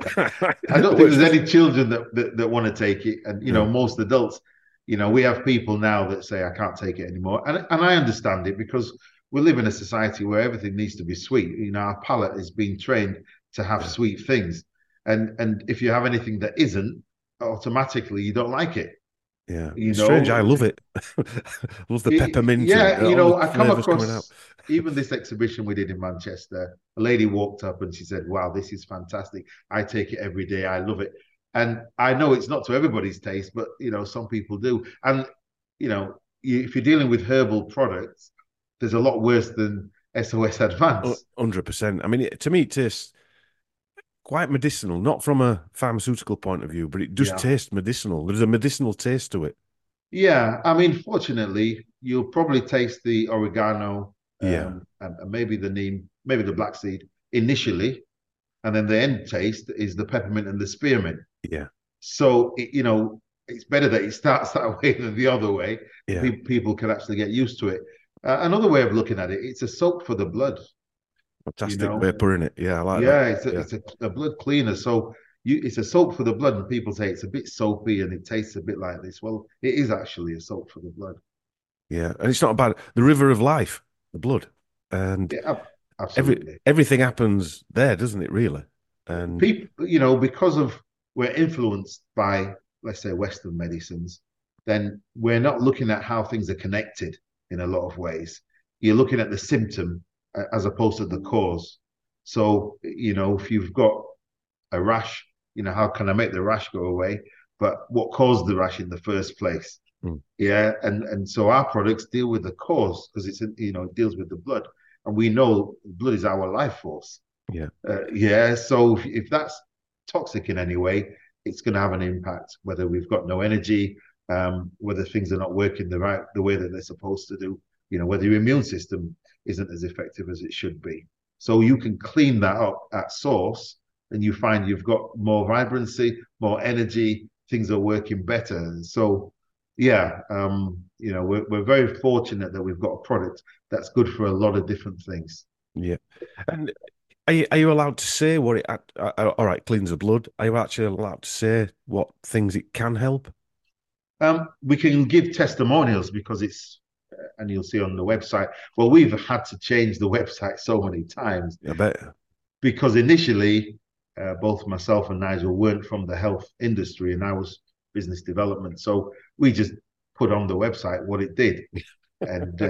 Speaker 2: I don't think
Speaker 1: Which
Speaker 2: there's
Speaker 1: was,
Speaker 2: any children that, that, that want to take it. And, you know,
Speaker 1: no.
Speaker 2: most adults, you know, we have people now that say, I can't take it anymore. And, and I understand it because we live in a society where everything needs to be sweet. You know, our palate is being trained to have
Speaker 1: Yeah.
Speaker 2: sweet things. And, and if you have anything that isn't, automatically you don't like it.
Speaker 1: Yeah.
Speaker 2: You
Speaker 1: It's strange. I
Speaker 2: know,
Speaker 1: love it. Love the peppermint and
Speaker 2: yeah,
Speaker 1: uh,
Speaker 2: you
Speaker 1: all
Speaker 2: know,
Speaker 1: the
Speaker 2: I come
Speaker 1: flavors coming out.
Speaker 2: across even this exhibition we did in Manchester. A lady walked up and she said, "Wow, this is fantastic. I take it every day. I love it." And I know it's not to everybody's taste, but you know, some people do. And you know, if you're dealing with herbal products, there's a lot worse than S O S
Speaker 1: Oh,
Speaker 2: Advance.
Speaker 1: one hundred percent. I mean, it, to me, it tastes quite medicinal, not from a pharmaceutical point of view, but it does
Speaker 2: Yeah.
Speaker 1: taste medicinal. There's a medicinal taste to it.
Speaker 2: Yeah, I mean, fortunately, you'll probably taste the oregano
Speaker 1: Yeah.
Speaker 2: um, and, and maybe the neem, maybe the black seed initially, and then the end taste is the peppermint and the spearmint.
Speaker 1: Yeah.
Speaker 2: So, it, you know, it's better that it starts that way than the other way.
Speaker 1: Yeah.
Speaker 2: Pe- people can actually get used to it. Uh, another way of looking at it, it's a soak for the blood. You
Speaker 1: Fantastic
Speaker 2: know,
Speaker 1: vapour in it. Yeah, I like that.
Speaker 2: yeah, it's a,
Speaker 1: Yeah.
Speaker 2: it's a, a blood cleaner. So you, it's a soap for the blood, and people say it's a bit soapy and it tastes a bit like this. Well, it is actually a soap for the blood.
Speaker 1: Yeah. And it's not about the river of life, the blood. And
Speaker 2: Yeah, ab-
Speaker 1: every
Speaker 2: absolutely.
Speaker 1: everything happens there, doesn't it, really? And
Speaker 2: People, you know, because of we're influenced by, let's say, Western medicines, then we're not looking at how things are connected in a lot of ways. You're looking at the symptom uh, as opposed to the cause. So, you know, if you've got a rash, you know, how can I make the rash go away? But what caused the rash in the first place?
Speaker 1: mm,
Speaker 2: Yeah, and and so our products deal with the cause because it's you know it deals with the blood, and we know blood is our life force.
Speaker 1: yeah,
Speaker 2: Uh, yeah, so if, if that's toxic in any way, it's going to have an impact. Whether we've got no energy, um, whether things are not working the right the way that they're supposed to do, you know, whether your immune system isn't as effective as it should be. So you can clean that up at source, and you find you've got more vibrancy, more energy. Things are working better. And so, yeah, um, you know, we're we're very fortunate that we've got a product that's good for a lot of different things.
Speaker 1: yeah. And are you, are you allowed to say what it, act- uh, uh, all right, cleans the blood? Are you actually allowed to say what things it can help?
Speaker 2: Um, we can give testimonials because it's, uh, and you'll see on the website. Well, we've had to change the website so many times
Speaker 1: I bet.
Speaker 2: because initially, uh, both myself and Nigel weren't from the health industry, and I was business development. So we just put on the website what it did, and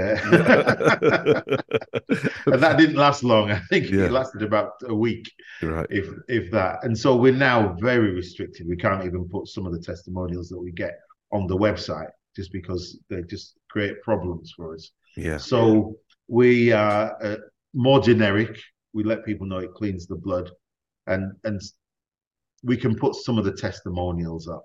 Speaker 2: uh, and that didn't last long. I think it
Speaker 1: Yeah,
Speaker 2: lasted about a week,
Speaker 1: right.
Speaker 2: if if that. And so we're now very restricted. We can't even put some of the testimonials that we get on the website just because they just create problems for us.
Speaker 1: Yeah,
Speaker 2: So we are uh, more generic. We let people know it cleans the blood, and and we can put some of the testimonials up.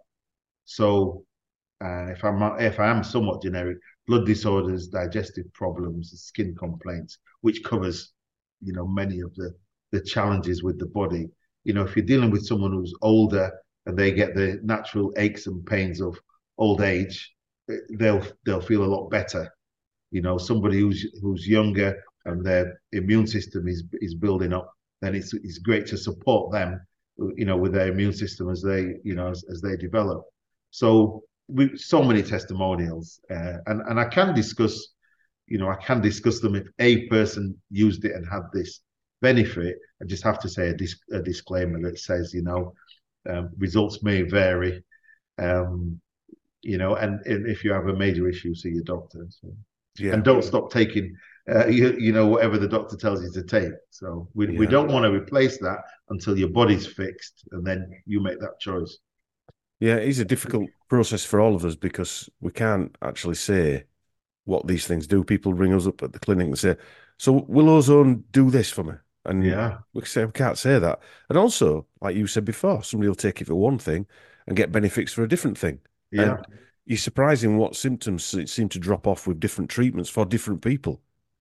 Speaker 2: So uh, if I'm if I am somewhat generic, blood disorders, digestive problems, skin complaints, which covers, you know, many of the the challenges with the body. You know, if you're dealing with someone who's older and they get the natural aches and pains of old age, they'll they'll feel a lot better. You know, somebody who's who's younger and their immune system is is building up, then it's it's great to support them, you know, with their immune system as they, you know, as, as they develop. So we so many testimonials, uh, and and I can discuss, you know, I can discuss them if a person used it and had this benefit. I just have to say a, dis- a disclaimer that says, you know, um, results may vary, um, you know, and, and if you have a major issue, see your doctor. So.
Speaker 1: yeah,
Speaker 2: And don't stop taking, uh, you, you know, whatever the doctor tells you to take. So we, we
Speaker 1: yeah.
Speaker 2: don't want to replace that until your body's fixed, and then you make that choice.
Speaker 1: Yeah, it is a difficult process for all of us because we can't actually say what these things do. People ring us up at the clinic and say, "So will ozone do this for me?" And
Speaker 2: Yeah,
Speaker 1: we say we can't say that. And also, like you said before, somebody will take it for one thing and get benefits for a different thing.
Speaker 2: yeah,
Speaker 1: And you're surprising what symptoms se- seem to drop off with different treatments for different people.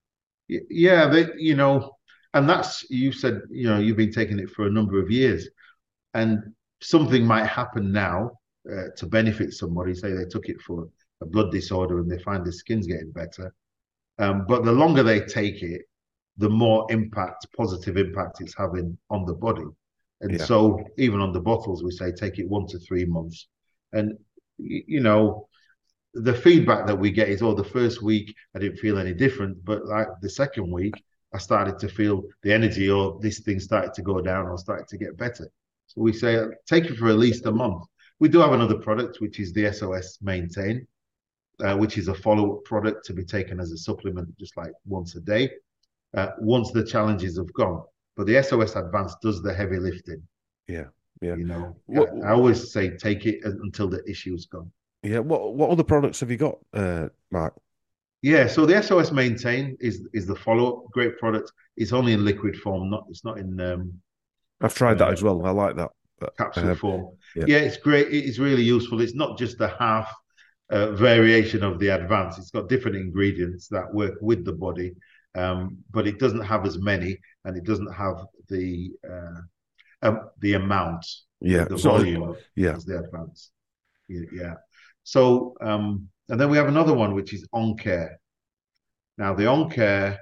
Speaker 2: yeah. They, you know, and that's you said, you know, you've been taking it for a number of years, and something might happen now uh, to benefit somebody. Say they took it for a blood disorder and they find their skin's getting better. Um, but the longer they take it, the more impact, positive impact it's having on the body. And
Speaker 1: Yeah,
Speaker 2: so even on the bottles, we say take it one to three months. And, you know, the feedback that we get is, oh, the first week I didn't feel any different. But like the second week, I started to feel the energy or this thing started to go down or started to get better. So we say take it for at least a month. We do have another product, which is the S O S Maintain, uh, which is a follow-up product to be taken as a supplement, just like once a day, uh, once the challenges have gone. But the S O S Advanced does the heavy lifting.
Speaker 1: yeah, yeah.
Speaker 2: You know,
Speaker 1: What?
Speaker 2: I always say take it until the issue's gone.
Speaker 1: Yeah. What? What other products have you got, uh, Mark?
Speaker 2: Yeah, so the S O S Maintain is is the follow-up. Great product. It's only in liquid form, not it's not in um,
Speaker 1: I've tried that
Speaker 2: uh,
Speaker 1: as well. I like that. But
Speaker 2: capsule
Speaker 1: um,
Speaker 2: form.
Speaker 1: yeah,
Speaker 2: Yeah, it's great. It is really useful. It's not just a half uh, variation of the advance. It's got different ingredients that work with the body, um, but it doesn't have as many, and it doesn't have the uh, um, the amount, the,
Speaker 1: yeah.
Speaker 2: the
Speaker 1: It's not.
Speaker 2: volume
Speaker 1: Yeah,
Speaker 2: as the advance. Yeah. So, um, and then we have another one which is On Care. Now, the On Care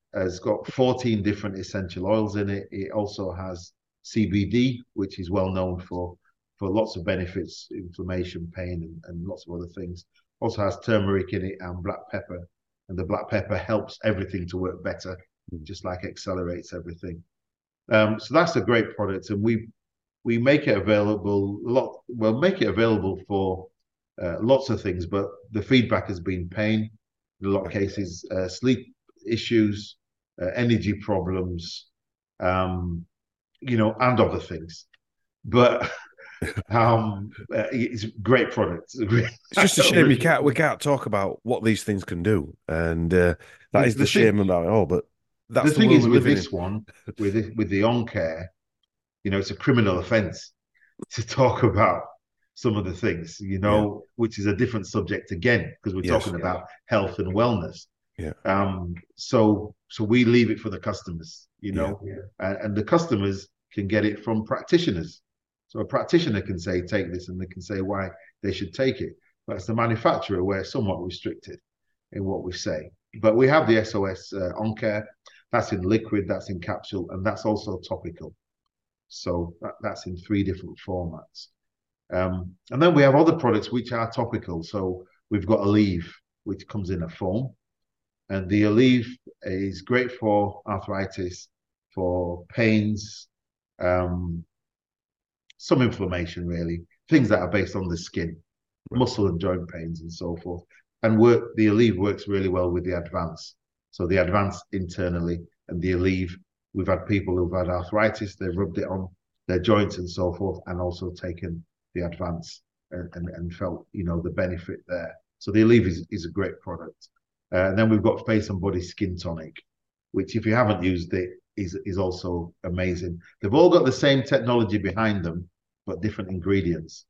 Speaker 2: has got fourteen different essential oils in it. It also has C B D, which is well known for for lots of benefits, inflammation, pain, and, and lots of other things. Also has turmeric in it and black pepper, and the black pepper helps everything to work better, just like accelerates everything. Um, so that's a great product, and we we make it available a lot. Well, make it available for uh, lots of things, but the feedback has been pain, in a lot of cases, uh, sleep issues, uh, energy problems, um, you know, and other things. But um, uh, it's a great product.
Speaker 1: It's just a shame you can't we can't talk about what these things can do, and uh, that
Speaker 2: the,
Speaker 1: is the,
Speaker 2: the
Speaker 1: shame
Speaker 2: thing,
Speaker 1: about it all. But that's
Speaker 2: the
Speaker 1: the
Speaker 2: thing
Speaker 1: world
Speaker 2: is
Speaker 1: we
Speaker 2: with
Speaker 1: live
Speaker 2: this
Speaker 1: in.
Speaker 2: one, with it, with the OnCare, you know, it's a criminal offence to talk about some of the things, you know, yeah. which is a different subject again, because we're yes, talking yeah. about health and wellness.
Speaker 1: Yeah.
Speaker 2: Um. So so we leave it for the customers, you know, yeah. and, and the customers can get it from practitioners. So a practitioner can say, take this, and they can say why they should take it. But as the manufacturer, we're somewhat restricted in what we say. But we have the S O S uh, OnCare. That's in liquid, that's in capsule, and that's also topical. So that, that's in three different formats. Um, and then we have other products which are topical. So we've got Aleve, which comes in a foam. And the Aleve is great for arthritis, for pains, um, some inflammation, really, things that are based on the skin, right. muscle and joint pains and so forth. And work, the Aleve works really well with the Advance. So the Advance internally and the Aleve, we've had people who've had arthritis, they've rubbed it on their joints and so forth, and also taken the Advance and, and, and felt, you know, the benefit there. So the Aleve is, is a great product. Uh, and then we've got Face and Body Skin Tonic, which if you haven't used it, is, is also amazing. They've all got the same technology behind them, but different ingredients.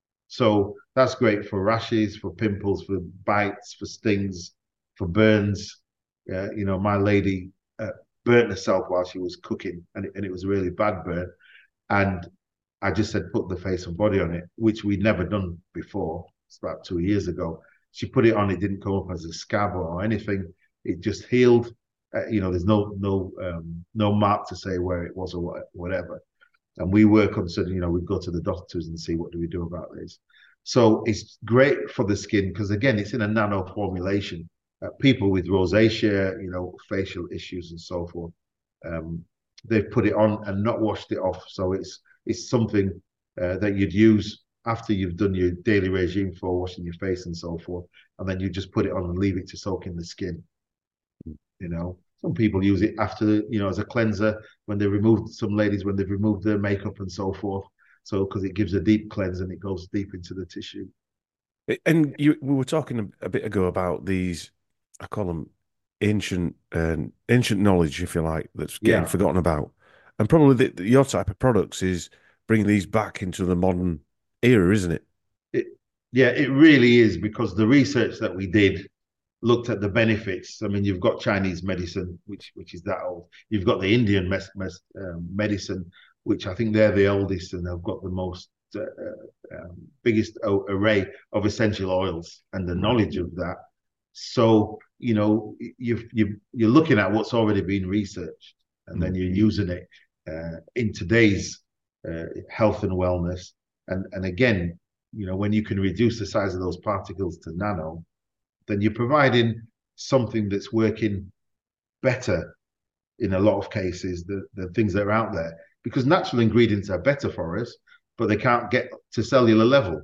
Speaker 2: So that's great for rashes, for pimples, for bites, for stings, for burns. Uh, you know, my lady uh, burnt herself while she was cooking, and it, and it was a really bad burn. And I just said, put the Face and Body on it, which we'd never done before. It's about two years ago. She put it on, it didn't come up as a scab or anything. It just healed. Uh, you know, there's no no um, no mark to say where it was or whatever. And we were considering, you know, we'd go to the doctors and see what do we do about this. So it's great for the skin because, again, it's in a nano formulation. Uh, people with rosacea, you know, facial issues and so forth, um, they've put it on and not washed it off. So it's it's something uh, that you'd use after you've done your daily regime for washing your face and so forth. And then you just put it on and leave it to soak in the skin. You know, some people use it after, you know, as a cleanser when they removed, some ladies, when they've removed their makeup and so forth. So, because it gives a deep cleanse and it goes deep into the tissue.
Speaker 1: And you, we were talking a, a bit ago about these, I call them ancient, um, ancient knowledge, if you like, that's getting yeah. forgotten about. And probably the, your type of products is bringing these back into the modern era, isn't it?
Speaker 2: it? Yeah, it really is, because the research that we did looked at the benefits. I mean, you've got Chinese medicine, which which is that old. You've got the Indian mes, mes, um, medicine, which I think they're the oldest, and they've got the most uh, um, biggest array of essential oils and the knowledge of that. So, you know, you've, you you're looking at what's already been researched, and then you're using it uh, in today's uh, health and wellness. And and again, you know, when you can reduce the size of those particles to nano, then you're providing something that's working better in a lot of cases than the things that are out there. Because natural ingredients are better for us, but they can't get to cellular level.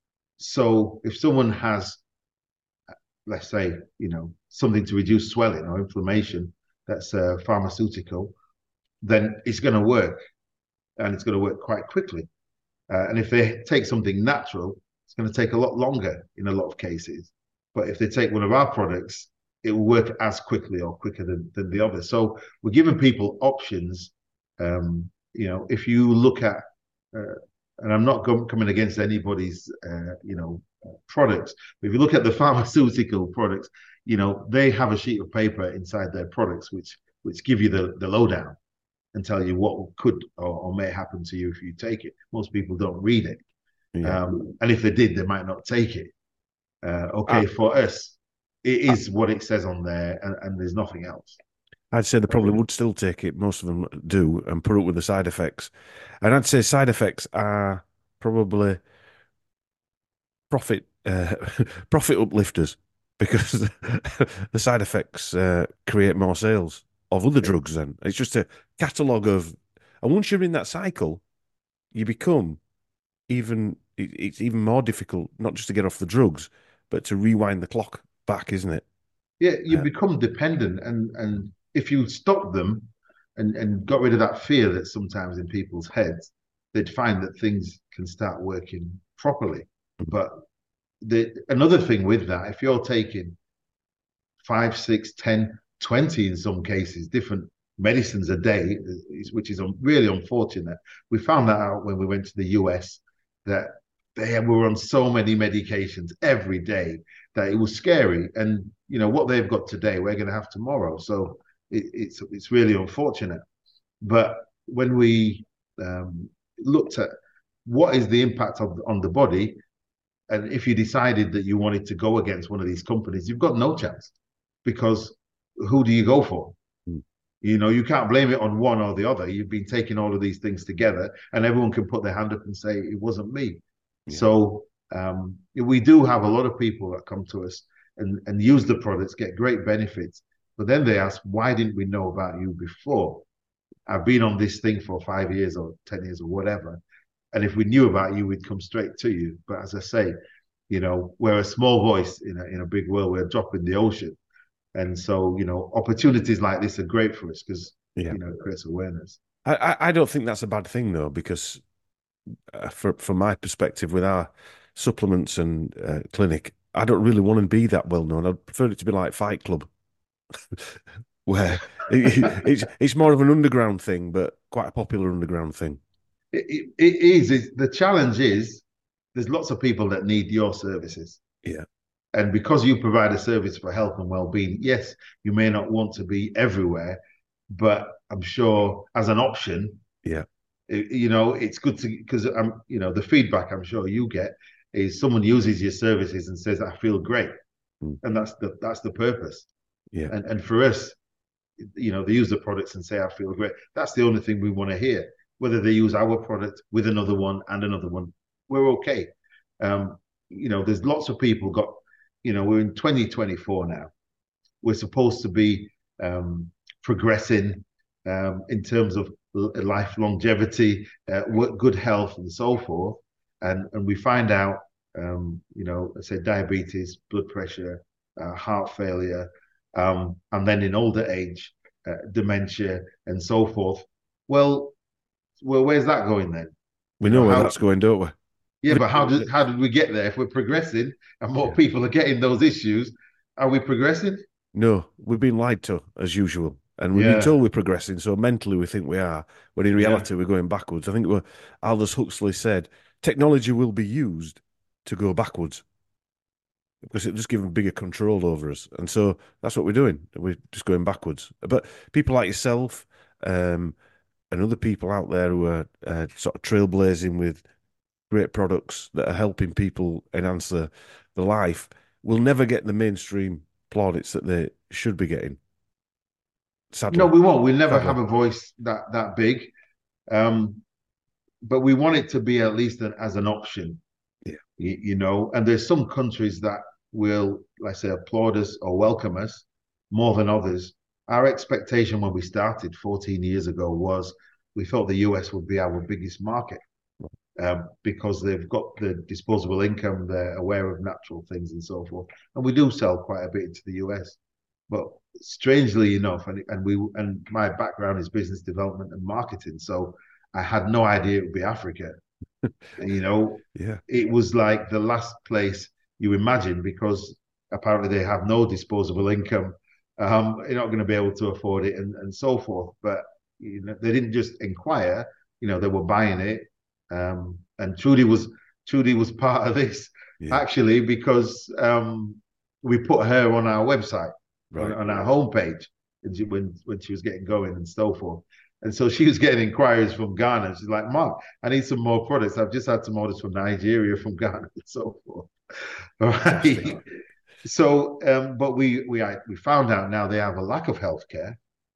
Speaker 2: So if someone has, let's say, you know, something to reduce swelling or inflammation that's uh, pharmaceutical, then it's going to work, and it's going to work quite quickly. Uh, and if they take something natural, it's going to take a lot longer in a lot of cases. But if they take one of our products, it will work as quickly or quicker than, than the others. So we're giving people options. Um, you know, if you look at, uh, and I'm not coming against anybody's, uh, you know, products, but if you look at the pharmaceutical products, you know, they have a sheet of paper inside their products which which give you the, the lowdown and tell you what could or, or may happen to you if you take it. Most people don't read it. Yeah. Um, and if they did, they might not take it. Uh, okay, uh, for us, it is uh, what it says on there, and, and there's nothing else.
Speaker 1: I'd say they probably would still take it. Most of them do, and put up with the side effects. And I'd say side effects are probably profit uh, profit uplifters because the side effects uh, create more sales of other
Speaker 2: Yeah.
Speaker 1: drugs. Then it's just a catalogue of, and once you're in that cycle, you become even it, it's even more difficult not just to get off the drugs, but to rewind the clock back, isn't it?
Speaker 2: Yeah, you
Speaker 1: Uh,
Speaker 2: become dependent, and and if you stop them and and got rid of that fear that's sometimes in people's heads, they'd find that things can start working properly. But the another thing with that, if you're taking five, six, ten, twenty in some cases, different medicines a day, which is really unfortunate. We found that out when we went to the U S that they were on so many medications every day that it was scary. And you know what they've got today, we're going to have tomorrow. So it, it's it's really unfortunate. But when we um, looked at what is the impact of, on the body, and if you decided that you wanted to go against one of these companies, you've got no chance because who do you go for?
Speaker 1: mm,
Speaker 2: You know, you can't blame it on one or the other. You've been taking all of these things together, and everyone can put their hand up and say, it wasn't me.
Speaker 1: yeah,
Speaker 2: So um, we do have a lot of people that come to us and, and use the products, get great benefits. But then they ask, why didn't we know about you before? I've been on this thing for five years or ten years or whatever. And if we knew about you, we'd come straight to you. But as I say, you know, we're a small voice in a, in a big world. We're a drop in the ocean. And so, you know, opportunities like this are great for us because,
Speaker 1: yeah.
Speaker 2: you know, it creates awareness.
Speaker 1: I, I I don't think that's a bad thing though, because uh, for, from my perspective, with our supplements and uh, clinic, I don't really want to be that well known. I'd prefer it to be like Fight Club, where it, it's it's more of an underground thing, but quite a popular underground thing.
Speaker 2: It, it, it is. It's, the challenge is there's lots of people that need your services.
Speaker 1: Yeah,
Speaker 2: And because you provide a service for health and well-being, yes, you may not want to be everywhere, but I'm sure as an option,
Speaker 1: yeah,
Speaker 2: it, you know, it's good to because I'm, you know, the feedback I'm sure you get is someone uses your services and says, "I feel great,"
Speaker 1: mm,
Speaker 2: and that's the that's the purpose.
Speaker 1: yeah,
Speaker 2: And and for us, you know, they use the products and say, "I feel great." That's the only thing we want to hear. Whether they use our product with another one and another one, we're okay. Um, you know, there's lots of people got, you know, we're in twenty twenty-four now. We're supposed to be um, progressing um, in terms of life longevity, uh, good health, and so forth. And and we find out, um, you know, I say diabetes, blood pressure, uh, heart failure, um, and then in older age, uh, dementia, and so forth. Well, well, where's that going then?
Speaker 1: we
Speaker 2: You know
Speaker 1: know where
Speaker 2: how?
Speaker 1: that's going, don't we?
Speaker 2: Yeah,
Speaker 1: We
Speaker 2: but how
Speaker 1: know
Speaker 2: did
Speaker 1: that-
Speaker 2: how did we get there? If we're progressing and more
Speaker 1: yeah.
Speaker 2: people are getting those issues, are we progressing?
Speaker 1: No, we've been lied to as usual, and we've been
Speaker 2: Yeah,
Speaker 1: told we're progressing. So mentally, we think we are, when in
Speaker 2: yeah.
Speaker 1: reality, we're going backwards. I think what Aldous Huxley said: technology will be used to go backwards because it just gives them bigger control over us. And so that's what we're doing. We're just going backwards. But people like yourself, um, and other people out there who are uh, sort of trailblazing with great products that are helping people enhance their, their life will never get the mainstream plaudits that they should be getting.
Speaker 2: No,
Speaker 1: Sadly,
Speaker 2: we won't. We'll never
Speaker 1: sadly.
Speaker 2: have a voice that that big. Um, but we want it to be at least an, as an option,
Speaker 1: Yeah.
Speaker 2: you, you know. And there's some countries that will, let's say, applaud us or welcome us more than others. Our expectation when we started fourteen years ago was we thought the U S would be our biggest market um, because they've got the disposable income, they're aware of natural things and so forth. And we do sell quite a bit into the U S. But strangely enough, and, and we and my background is business development and marketing, so I had no idea it would be Africa. You know,
Speaker 1: Yeah.
Speaker 2: it was like the last place you imagine because apparently they have no disposable income. Um, you're not going to be able to afford it, and, and so forth. But you know, they didn't just inquire; you know, they were buying it. Um, and Trudy was Trudy was part of this
Speaker 1: Yeah.
Speaker 2: actually because um, we put her on our website on,
Speaker 1: Right.
Speaker 2: on our homepage when when she was getting going and so forth. And so she was getting inquiries from Ghana. She's like, Mark, I need some more products. I've just had some orders from Nigeria, from Ghana, and so forth. All
Speaker 1: Fantastic.
Speaker 2: right. So, um, but we we we found out now they have a lack of healthcare,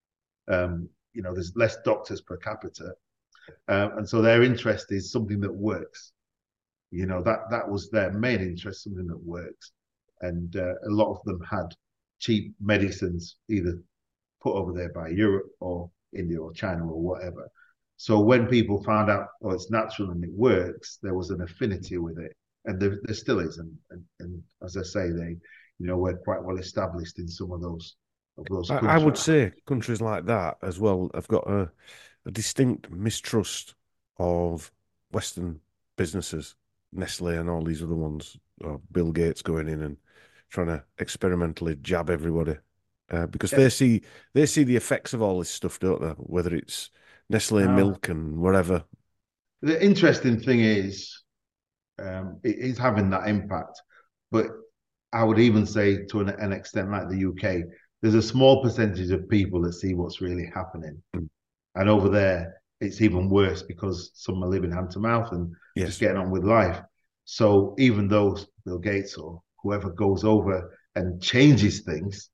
Speaker 2: Um, you know, there's less doctors per capita, uh, and so their interest is something that works. You know, that that was their main interest, something that works. And uh, a lot of them had cheap medicines either put over there by Europe or India or China or whatever. So when people found out, oh, it's natural and it works, there was an affinity with it, and there, there still is. And, and and as I say, they, you know, we're quite well established in some of those of those
Speaker 1: I, I would
Speaker 2: countries.
Speaker 1: say countries like that as well have got a, a distinct mistrust of Western businesses, Nestle and all these other ones, or Bill Gates going in and trying to experimentally jab everybody, uh, because
Speaker 2: Yeah.
Speaker 1: they see they see the effects of all this stuff, don't they? Whether it's Nestle
Speaker 2: Now,
Speaker 1: milk and whatever.
Speaker 2: the interesting thing is, um, it is having that impact, but I would even say to an, an extent like the U K, there's a small percentage of people that see what's really happening.
Speaker 1: Mm.
Speaker 2: And over there, it's even worse because some are living hand to mouth and just
Speaker 1: Yes,
Speaker 2: getting on with life. So even though Bill Gates or whoever goes over and changes things,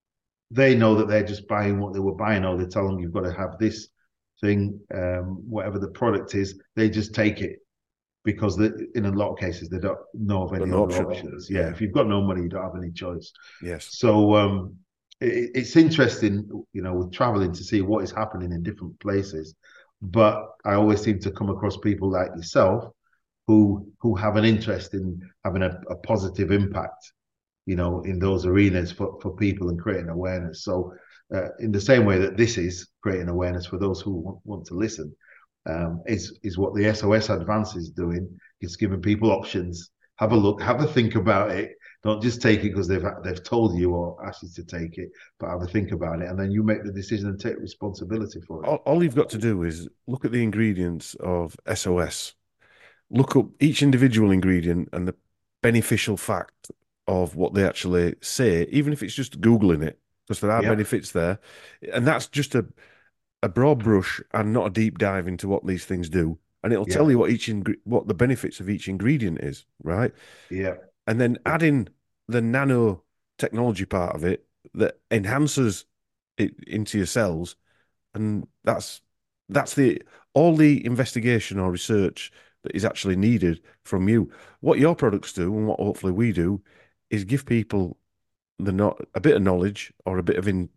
Speaker 2: they know that they're just buying what they were buying, or they tell them you've got to have this thing, um, whatever the product is, they just take it because they, in a lot of cases they don't know of
Speaker 1: got
Speaker 2: any
Speaker 1: no
Speaker 2: other
Speaker 1: option.
Speaker 2: options. Yeah,
Speaker 1: Yeah.
Speaker 2: if you've got no money, you don't have any choice.
Speaker 1: Yes.
Speaker 2: So um, it, it's interesting, you know, with traveling to see what is happening in different places. But I always seem to come across people like yourself who who have an interest in having a, a positive impact, you know, in those arenas for, for people and creating awareness. So uh, in the same way that this is creating awareness for those who want, want to listen, um, is is what the S O S Advance is doing. It's giving people options. Have a look, have a think about it. Don't just take it because they've they've told you or asked you to take it, but have a think about it, and then you make the decision and take responsibility for it.
Speaker 1: All, all you've got to do is look at the ingredients of S O S, look up each individual ingredient and the beneficial fact of what they actually say, even if it's just Googling it, because there are
Speaker 2: Yeah,
Speaker 1: benefits there. And that's just a, a broad brush and not a deep dive into what these things do. And it'll
Speaker 2: yeah,
Speaker 1: tell you what each ing- what the benefits of each ingredient is, right?
Speaker 2: yeah,
Speaker 1: And then add in the nano technology part of it that enhances it into your cells, and that's that's the all the investigation or research that is actually needed from you. What your products do, and what hopefully we do, is give people the not a bit of knowledge or a bit of in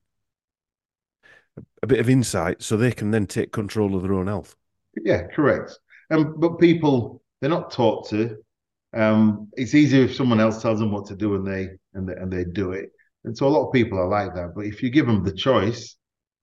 Speaker 1: a bit of insight, so they can then take control of their own health.
Speaker 2: yeah. Correct. Um, but people they're not taught to. Um, it's easier if someone else tells them what to do and they and they, and they do it. And so a lot of people are like that. But if you give them the choice,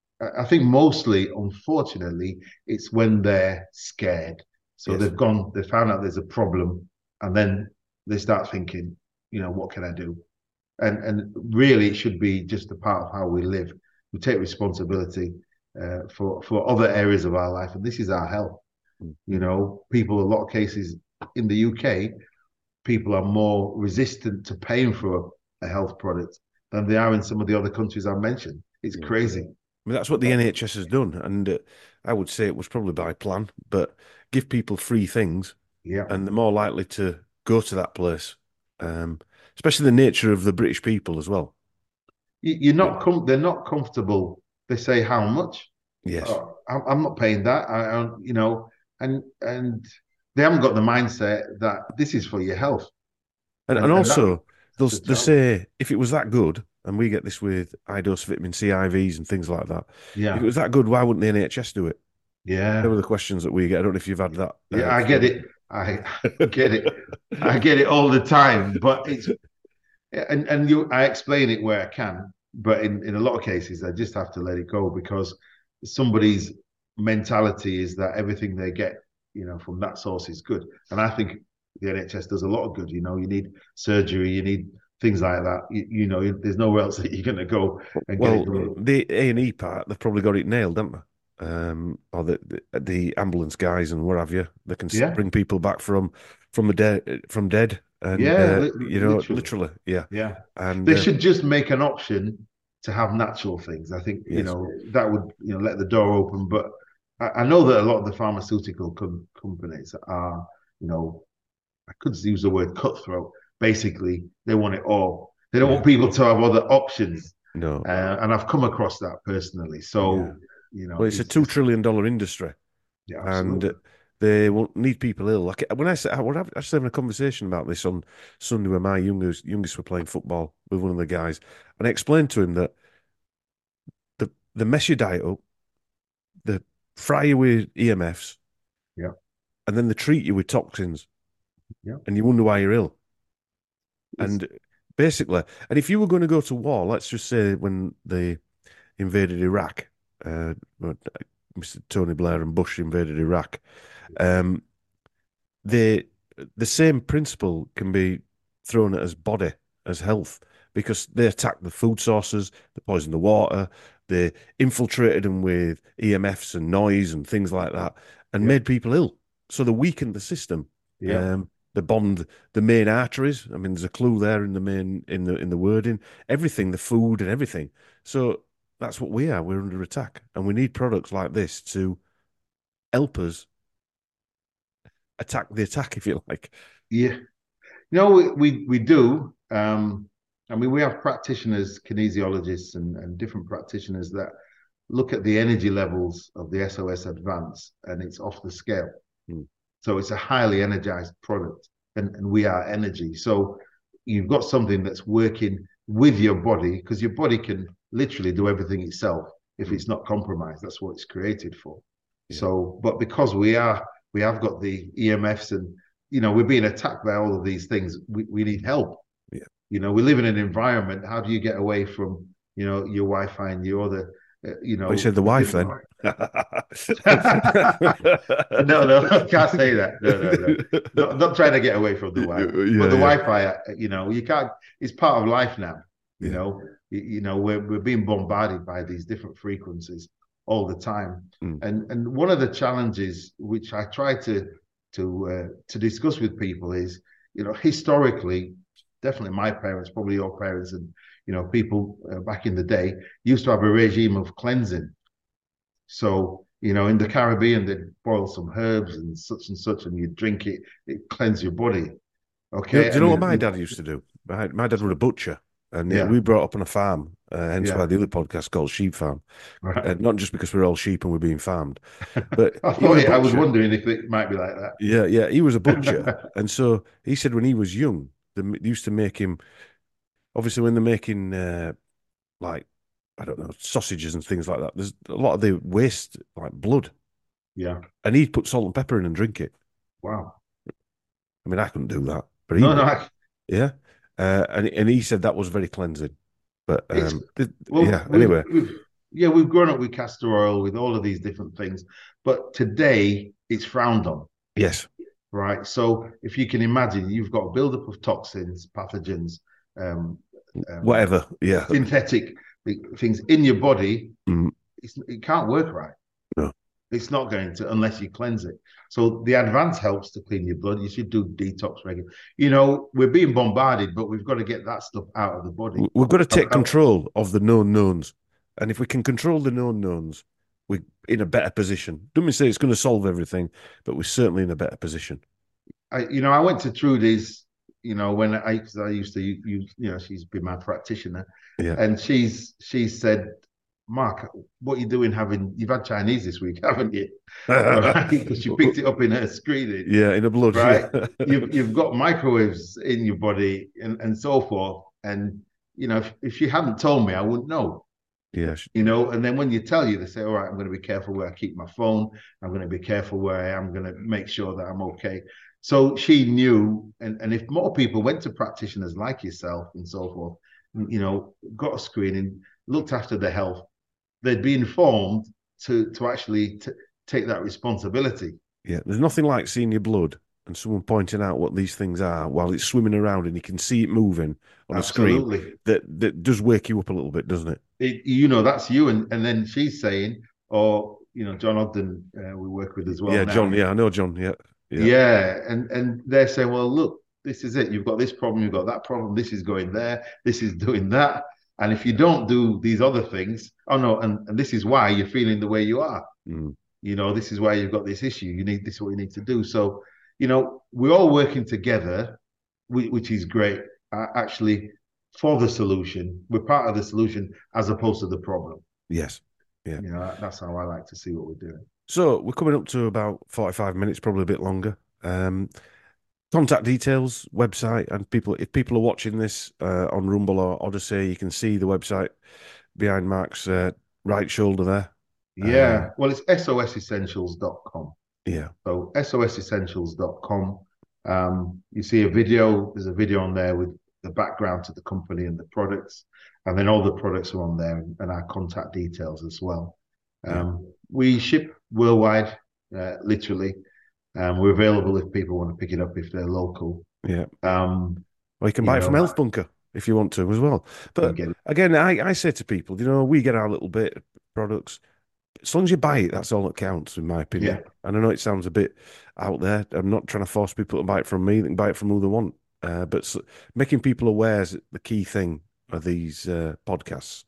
Speaker 2: I think mostly, unfortunately, it's when they're scared. So
Speaker 1: Yes.
Speaker 2: they've gone, they found out there's a problem, and then they start thinking, you know, what can I do? And and really, it should be just a part of how we live. We take responsibility uh, for for other areas of our life, and this is our health. You know, people, a lot of cases in the U K, people are more resistant to paying for a, a health product than they are in some of the other countries I mentioned. It's
Speaker 1: Yeah.
Speaker 2: crazy.
Speaker 1: I mean, that's what the N H S has done, and uh, I would say it was probably by plan. But give people free things,
Speaker 2: Yeah.
Speaker 1: and they're more likely to go to that place. Um, especially the nature of the British people as well.
Speaker 2: You're not com- they're not comfortable. They say how much?
Speaker 1: Yes,
Speaker 2: Oh, I'm, I'm not paying that. I, I, you know, and and they haven't got the mindset that this is for your health,
Speaker 1: and
Speaker 2: and
Speaker 1: and
Speaker 2: and that's
Speaker 1: also they'll
Speaker 2: the
Speaker 1: they
Speaker 2: challenge.
Speaker 1: say if it was that good, and we get this with high dose vitamin C I Vs and things like that. If it
Speaker 2: Yeah,
Speaker 1: was that good, why wouldn't the N H S do it? They were
Speaker 2: yeah,
Speaker 1: the questions that we get. I don't know if you've had that
Speaker 2: yeah.
Speaker 1: uh,
Speaker 2: I get
Speaker 1: through.
Speaker 2: it. I get it. I get it all the time. But it's and and you, I explain it where I can. But in in a lot of cases, I just have to let it go because somebody's mentality is that everything they get, you know, from that source is good. And I think the N H S does a lot of good. You know, you need surgery, you need things like that. You, you know, there's nowhere else that you're going to go and get it
Speaker 1: Well,
Speaker 2: done.
Speaker 1: the A and E part, they've probably got it nailed, haven't they? Um, or the, the the ambulance guys and what have you. They can s-
Speaker 2: Yeah,
Speaker 1: bring people back from from the dead from dead, and
Speaker 2: yeah,
Speaker 1: uh,
Speaker 2: li-
Speaker 1: you know,
Speaker 2: literally.
Speaker 1: literally, yeah.
Speaker 2: Yeah,
Speaker 1: And
Speaker 2: they
Speaker 1: uh,
Speaker 2: should just make an option to have natural things. I think you
Speaker 1: yes,
Speaker 2: know that would you know let the door open. But I, I know that a lot of the pharmaceutical com- companies are you know I could use the word cutthroat. Basically, they want it all. They don't
Speaker 1: yeah,
Speaker 2: want people to have other options.
Speaker 1: No.
Speaker 2: uh, and I've come across that personally.
Speaker 1: Yeah.
Speaker 2: So, you know,
Speaker 1: Well, it's a
Speaker 2: it's
Speaker 1: two
Speaker 2: just
Speaker 1: trillion dollar industry,
Speaker 2: yeah,
Speaker 1: and
Speaker 2: absolutely.
Speaker 1: they won't need people ill. Like when I said, I was actually having a conversation about this on Sunday when my youngest youngest were playing football with one of the guys, and I explained to him that the the mess your diet up, the fry you with E M Fs,
Speaker 2: Yeah,
Speaker 1: and then they treat you with toxins,
Speaker 2: yeah.
Speaker 1: and you wonder why you're ill.
Speaker 2: It's
Speaker 1: And basically, and if you were going to go to war, let's just say when they invaded Iraq, uh, Mister Tony Blair and Bush invaded Iraq, um, they the same principle can be thrown at as body, as health, because they attacked the food sources, they poisoned the water, they infiltrated them with E M Fs and noise and things like that, and
Speaker 2: yeah,
Speaker 1: made people ill. So they weakened the system.
Speaker 2: yeah,
Speaker 1: Um, they bombed the main arteries. I mean, there's a clue there in the main in the in the wording. Everything, the food and everything. So that's what we are. We're under attack, and we need products like this to help us attack the attack, if you like.
Speaker 2: yeah. You know, we we, we do. Um, I mean, we have practitioners, kinesiologists, and, and different practitioners that look at the energy levels of the S O S Advance, and it's off the scale.
Speaker 1: Mm.
Speaker 2: So it's a highly energized product, and, and we are energy. So you've got something that's working with your body because your body can literally do everything itself if
Speaker 1: Mm.
Speaker 2: it's not compromised. That's what it's created for.
Speaker 1: Yeah.
Speaker 2: So, but because we are, we have got the E M Fs and, you know, we're being attacked by all of these things. We, we need help.
Speaker 1: Yeah.
Speaker 2: You know, we live in an environment. How do you get away from, you know, your Wi-Fi and your other, uh, you
Speaker 1: Oh, you
Speaker 2: know,
Speaker 1: said the wife then?
Speaker 2: no, no, I can't say that. No, no, no. Not, not trying to get away from the Wi-Fi, but
Speaker 1: Yeah,
Speaker 2: the
Speaker 1: yeah,
Speaker 2: Wi-Fi, uh, you know, you can't. It's part of life now. You
Speaker 1: yeah.
Speaker 2: know, you, you know, we're we're being bombarded by these different frequencies all the time,
Speaker 1: Mm.
Speaker 2: and and one of the challenges which I try to to uh, to discuss with people is, you know, historically, definitely my parents, probably your parents, and you know, people uh, back in the day used to have a regime of cleansing. So, you know, in the Caribbean, they'd boil some herbs and such and such, and you drink it, it cleanses your body.
Speaker 1: You know,
Speaker 2: Okay.
Speaker 1: do you
Speaker 2: And
Speaker 1: know what
Speaker 2: it,
Speaker 1: my
Speaker 2: it,
Speaker 1: dad used to do? My, my dad was a butcher, and
Speaker 2: yeah,
Speaker 1: we brought up on a farm, uh, hence
Speaker 2: yeah.
Speaker 1: why the other podcast called Sheep Farm.
Speaker 2: Right.
Speaker 1: Uh, not just because we're all sheep and we're being farmed, but
Speaker 2: I
Speaker 1: he was a
Speaker 2: thought I was
Speaker 1: butcher.
Speaker 2: wondering if it might be like that.
Speaker 1: Yeah, yeah, he was a butcher, and so he said when he was young, they m- used to make him. Obviously, when they're making uh, like I don't know sausages and things like that, there's a lot of the waste like blood,
Speaker 2: Yeah.
Speaker 1: and he'd put salt and pepper in and drink it.
Speaker 2: Wow.
Speaker 1: I mean, I couldn't do that, but he
Speaker 2: No, no.
Speaker 1: would.
Speaker 2: I,
Speaker 1: Yeah, uh, and and he said that was very cleansing. But
Speaker 2: it's
Speaker 1: um, th-
Speaker 2: well,
Speaker 1: yeah.
Speaker 2: we've
Speaker 1: Anyway,
Speaker 2: we've yeah, we've grown up with castor oil, with all of these different things, but today it's frowned on.
Speaker 1: yes,
Speaker 2: Right. So if you can imagine, you've got a buildup of toxins, pathogens, um, um,
Speaker 1: whatever. Yeah,
Speaker 2: synthetic things in your body.
Speaker 1: mm,
Speaker 2: It's, it can't work right.
Speaker 1: no.
Speaker 2: It's not going to unless you cleanse it. So the advance helps to clean your blood. You should do detox regular. You know, we're being bombarded, but we've got to get that stuff out of the body.
Speaker 1: W- We've got to
Speaker 2: How-
Speaker 1: take
Speaker 2: how-
Speaker 1: control of the known knowns, and if we can control the known knowns, we're in a better position. Don't mean to say it's going to solve everything, but we're certainly in a better position.
Speaker 2: I, you know, I went to Trudy's, you know, when I, cause I used to use, you know, she's been my practitioner,
Speaker 1: Yeah.
Speaker 2: and she's she said, Mark, what are you doing having, you've had Chinese this week, haven't you? Right? Because she picked it up in her screening,
Speaker 1: Yeah, in the blood.
Speaker 2: right?
Speaker 1: Yeah.
Speaker 2: You've you've got microwaves in your body and, and so forth. And you know, if, if she hadn't told me, I wouldn't know.
Speaker 1: Yeah.
Speaker 2: You know, and then when you tell you, they say, all right, I'm going to be careful where I keep my phone. I'm going to be careful where I am. I'm going to make sure that I'm okay. So she knew, and, and if more people went to practitioners like yourself and so forth, you know, got a screening, looked after their health, they'd be informed to to actually t- take that responsibility.
Speaker 1: Yeah. There's nothing like seeing your blood and someone pointing out what these things are while it's swimming around and you can see it moving on a screen.
Speaker 2: Absolutely.
Speaker 1: That that does wake you up a little bit, doesn't it?
Speaker 2: It, you know, that's you. And, and then she's saying, or, you know, John Ogden, uh, we work with as well
Speaker 1: Yeah,
Speaker 2: now.
Speaker 1: John. Yeah, I know John. Yeah. Yeah.
Speaker 2: Yeah. And, and they're saying, well, look, this is it. You've got this problem. You've got that problem. This is going there. This is doing that. And if you don't do these other things, oh no, and, and this is why you're feeling the way you are.
Speaker 1: Mm.
Speaker 2: You know, this is why you've got this issue. You need this is what you need to do. So, you know, we're all working together, which is great. Uh, actually, for the solution. We're part of the solution as opposed to the problem.
Speaker 1: Yes. Yeah.
Speaker 2: You know, that's how I like to see what we're doing.
Speaker 1: So we're coming up to about forty-five minutes, probably a bit longer. Um, contact details, website, and people. If people are watching this uh, on Rumble or Odyssey, you can see the website behind Mark's uh, right shoulder there.
Speaker 2: Yeah.
Speaker 1: Um,
Speaker 2: well, it's S O S essentials dot com.
Speaker 1: Yeah.
Speaker 2: So S O S essentials dot com. Um, you see a video. There's a video on there with the background to the company and the products, and then all the products are on there and, and our contact details as well. Um, yeah. We ship worldwide, uh, literally. Um, we're available if people want to pick it up if they're local.
Speaker 1: Yeah.
Speaker 2: Um,
Speaker 1: or you can buy you it from know, Health Bunker if you want to as well. But again, I, I say to people, you know, we get our little bit of products. As long as you buy it, that's all that counts, in my opinion. Yeah. And I know it sounds a bit out there. I'm not trying to force people to buy it from me. They can buy it from who they want. Uh, but making people aware is the key thing of these uh, podcasts.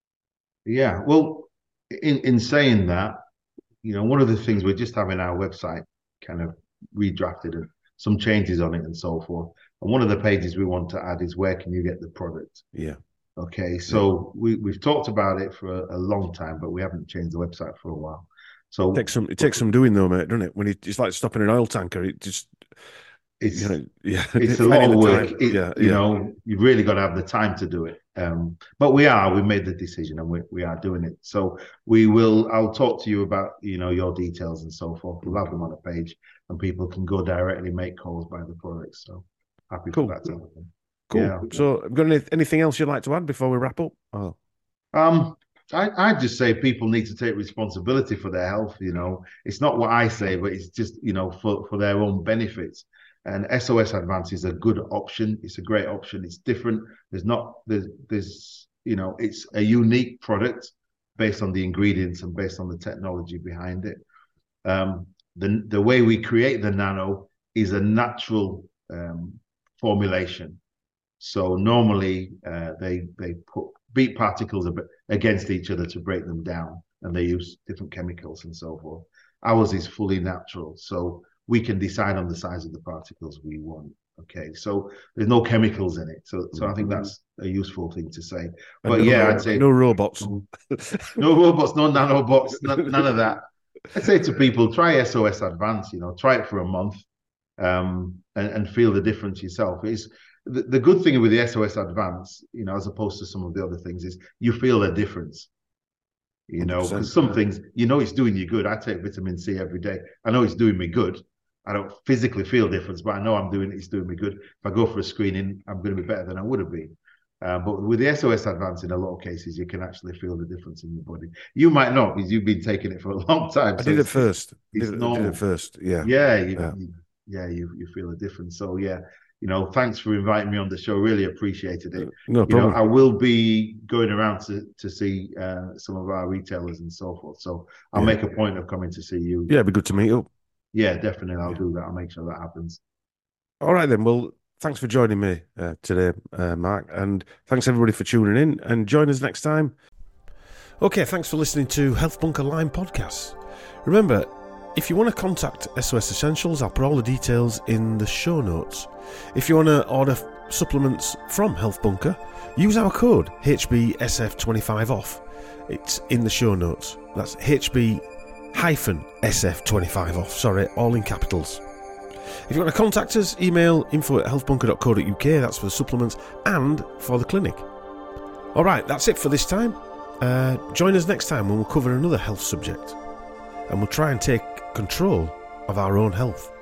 Speaker 2: Yeah. Well, in, in saying that, you know, one of the things we're just having our website kind of redrafted and some changes on it and so forth. And one of the pages we want to add is where can you get the product?
Speaker 1: Yeah.
Speaker 2: Okay, so yeah. we, we've talked about it for a, a long time, but we haven't changed the website for a while. So
Speaker 1: it takes some, it takes some doing though, mate, doesn't it? When it, it's like stopping an oil tanker, it just,
Speaker 2: it's,
Speaker 1: you know, yeah,
Speaker 2: it's a lot of work. It, yeah, you yeah. know, you've really got to have the time to do it. Um, but we are, we made the decision and we, we are doing it. So we will, I'll talk to you about, you know, your details and so forth. We'll have them on a page and people can go directly make calls by the products. So happy
Speaker 1: cool.
Speaker 2: for that to happen.
Speaker 1: Cool. Yeah. So, got any, anything else you'd like to add before we wrap up? Oh.
Speaker 2: Um, I I just say people need to take responsibility for their health. You know, it's not what I say, but it's just you know for for their own benefits. And S O S Advance is a good option. It's a great option. It's different. There's not there's there's you know it's a unique product based on the ingredients and based on the technology behind it. Um, the the way we create the nano is a natural um, formulation. So normally uh, they they put beat particles against each other to break them down, and they use different chemicals and so forth. Ours is fully natural, so we can decide on the size of the particles we want. Okay, so there's no chemicals in it. So so I think that's a useful thing to say. But
Speaker 1: no,
Speaker 2: yeah, I'd say
Speaker 1: no robots,
Speaker 2: no robots, no nanobots, none, none of that. I'd say to people, try S O S Advance. You know, try it for a month, um, and, and feel the difference yourself. It's The, the good thing with the S O S Advance, you know, as opposed to some of the other things, is you feel a difference. You know, because some things, you know, it's doing you good. I take vitamin C every day. I know it's doing me good. I don't physically feel difference, but I know I'm doing it's doing me good. If I go for a screening, I'm going to be better than I would have been. Uh, but with the S O S Advance, in a lot of cases, you can actually feel the difference in your body. You might not, because you've been taking it for a long time.
Speaker 1: I so did it first.
Speaker 2: It's
Speaker 1: did,
Speaker 2: normal.
Speaker 1: did it first. Yeah.
Speaker 2: Yeah. You,
Speaker 1: yeah.
Speaker 2: You, yeah. You you feel a difference. So yeah. You know, thanks for inviting me on the show. Really appreciated it.
Speaker 1: No problem.
Speaker 2: You know, I will be going around to to see uh, some of our retailers and so forth. So I'll yeah. make a point of coming to see you.
Speaker 1: Yeah, it'd be good to meet up.
Speaker 2: Yeah, definitely. I'll
Speaker 1: yeah.
Speaker 2: do that. I'll make sure that happens.
Speaker 1: All right, then. Well, thanks for joining me uh, today, uh, Mark. And thanks, everybody, for tuning in. And join us next time. Okay, thanks for listening to Health Bunker Line Podcasts. Remember, if you want to contact S O S Essentials, I'll put all the details in the show notes. If you want to order supplements from Health Bunker, use our code H B S F twenty-five off. It's in the show notes. That's H B S F twenty-five off. Sorry, all in capitals. If you want to contact us, email info at health bunker dot co dot U K. That's for the supplements and for the clinic. All right, that's it for this time. Uh, join us next time when we'll cover another health subject. And we'll try and take control of our own health.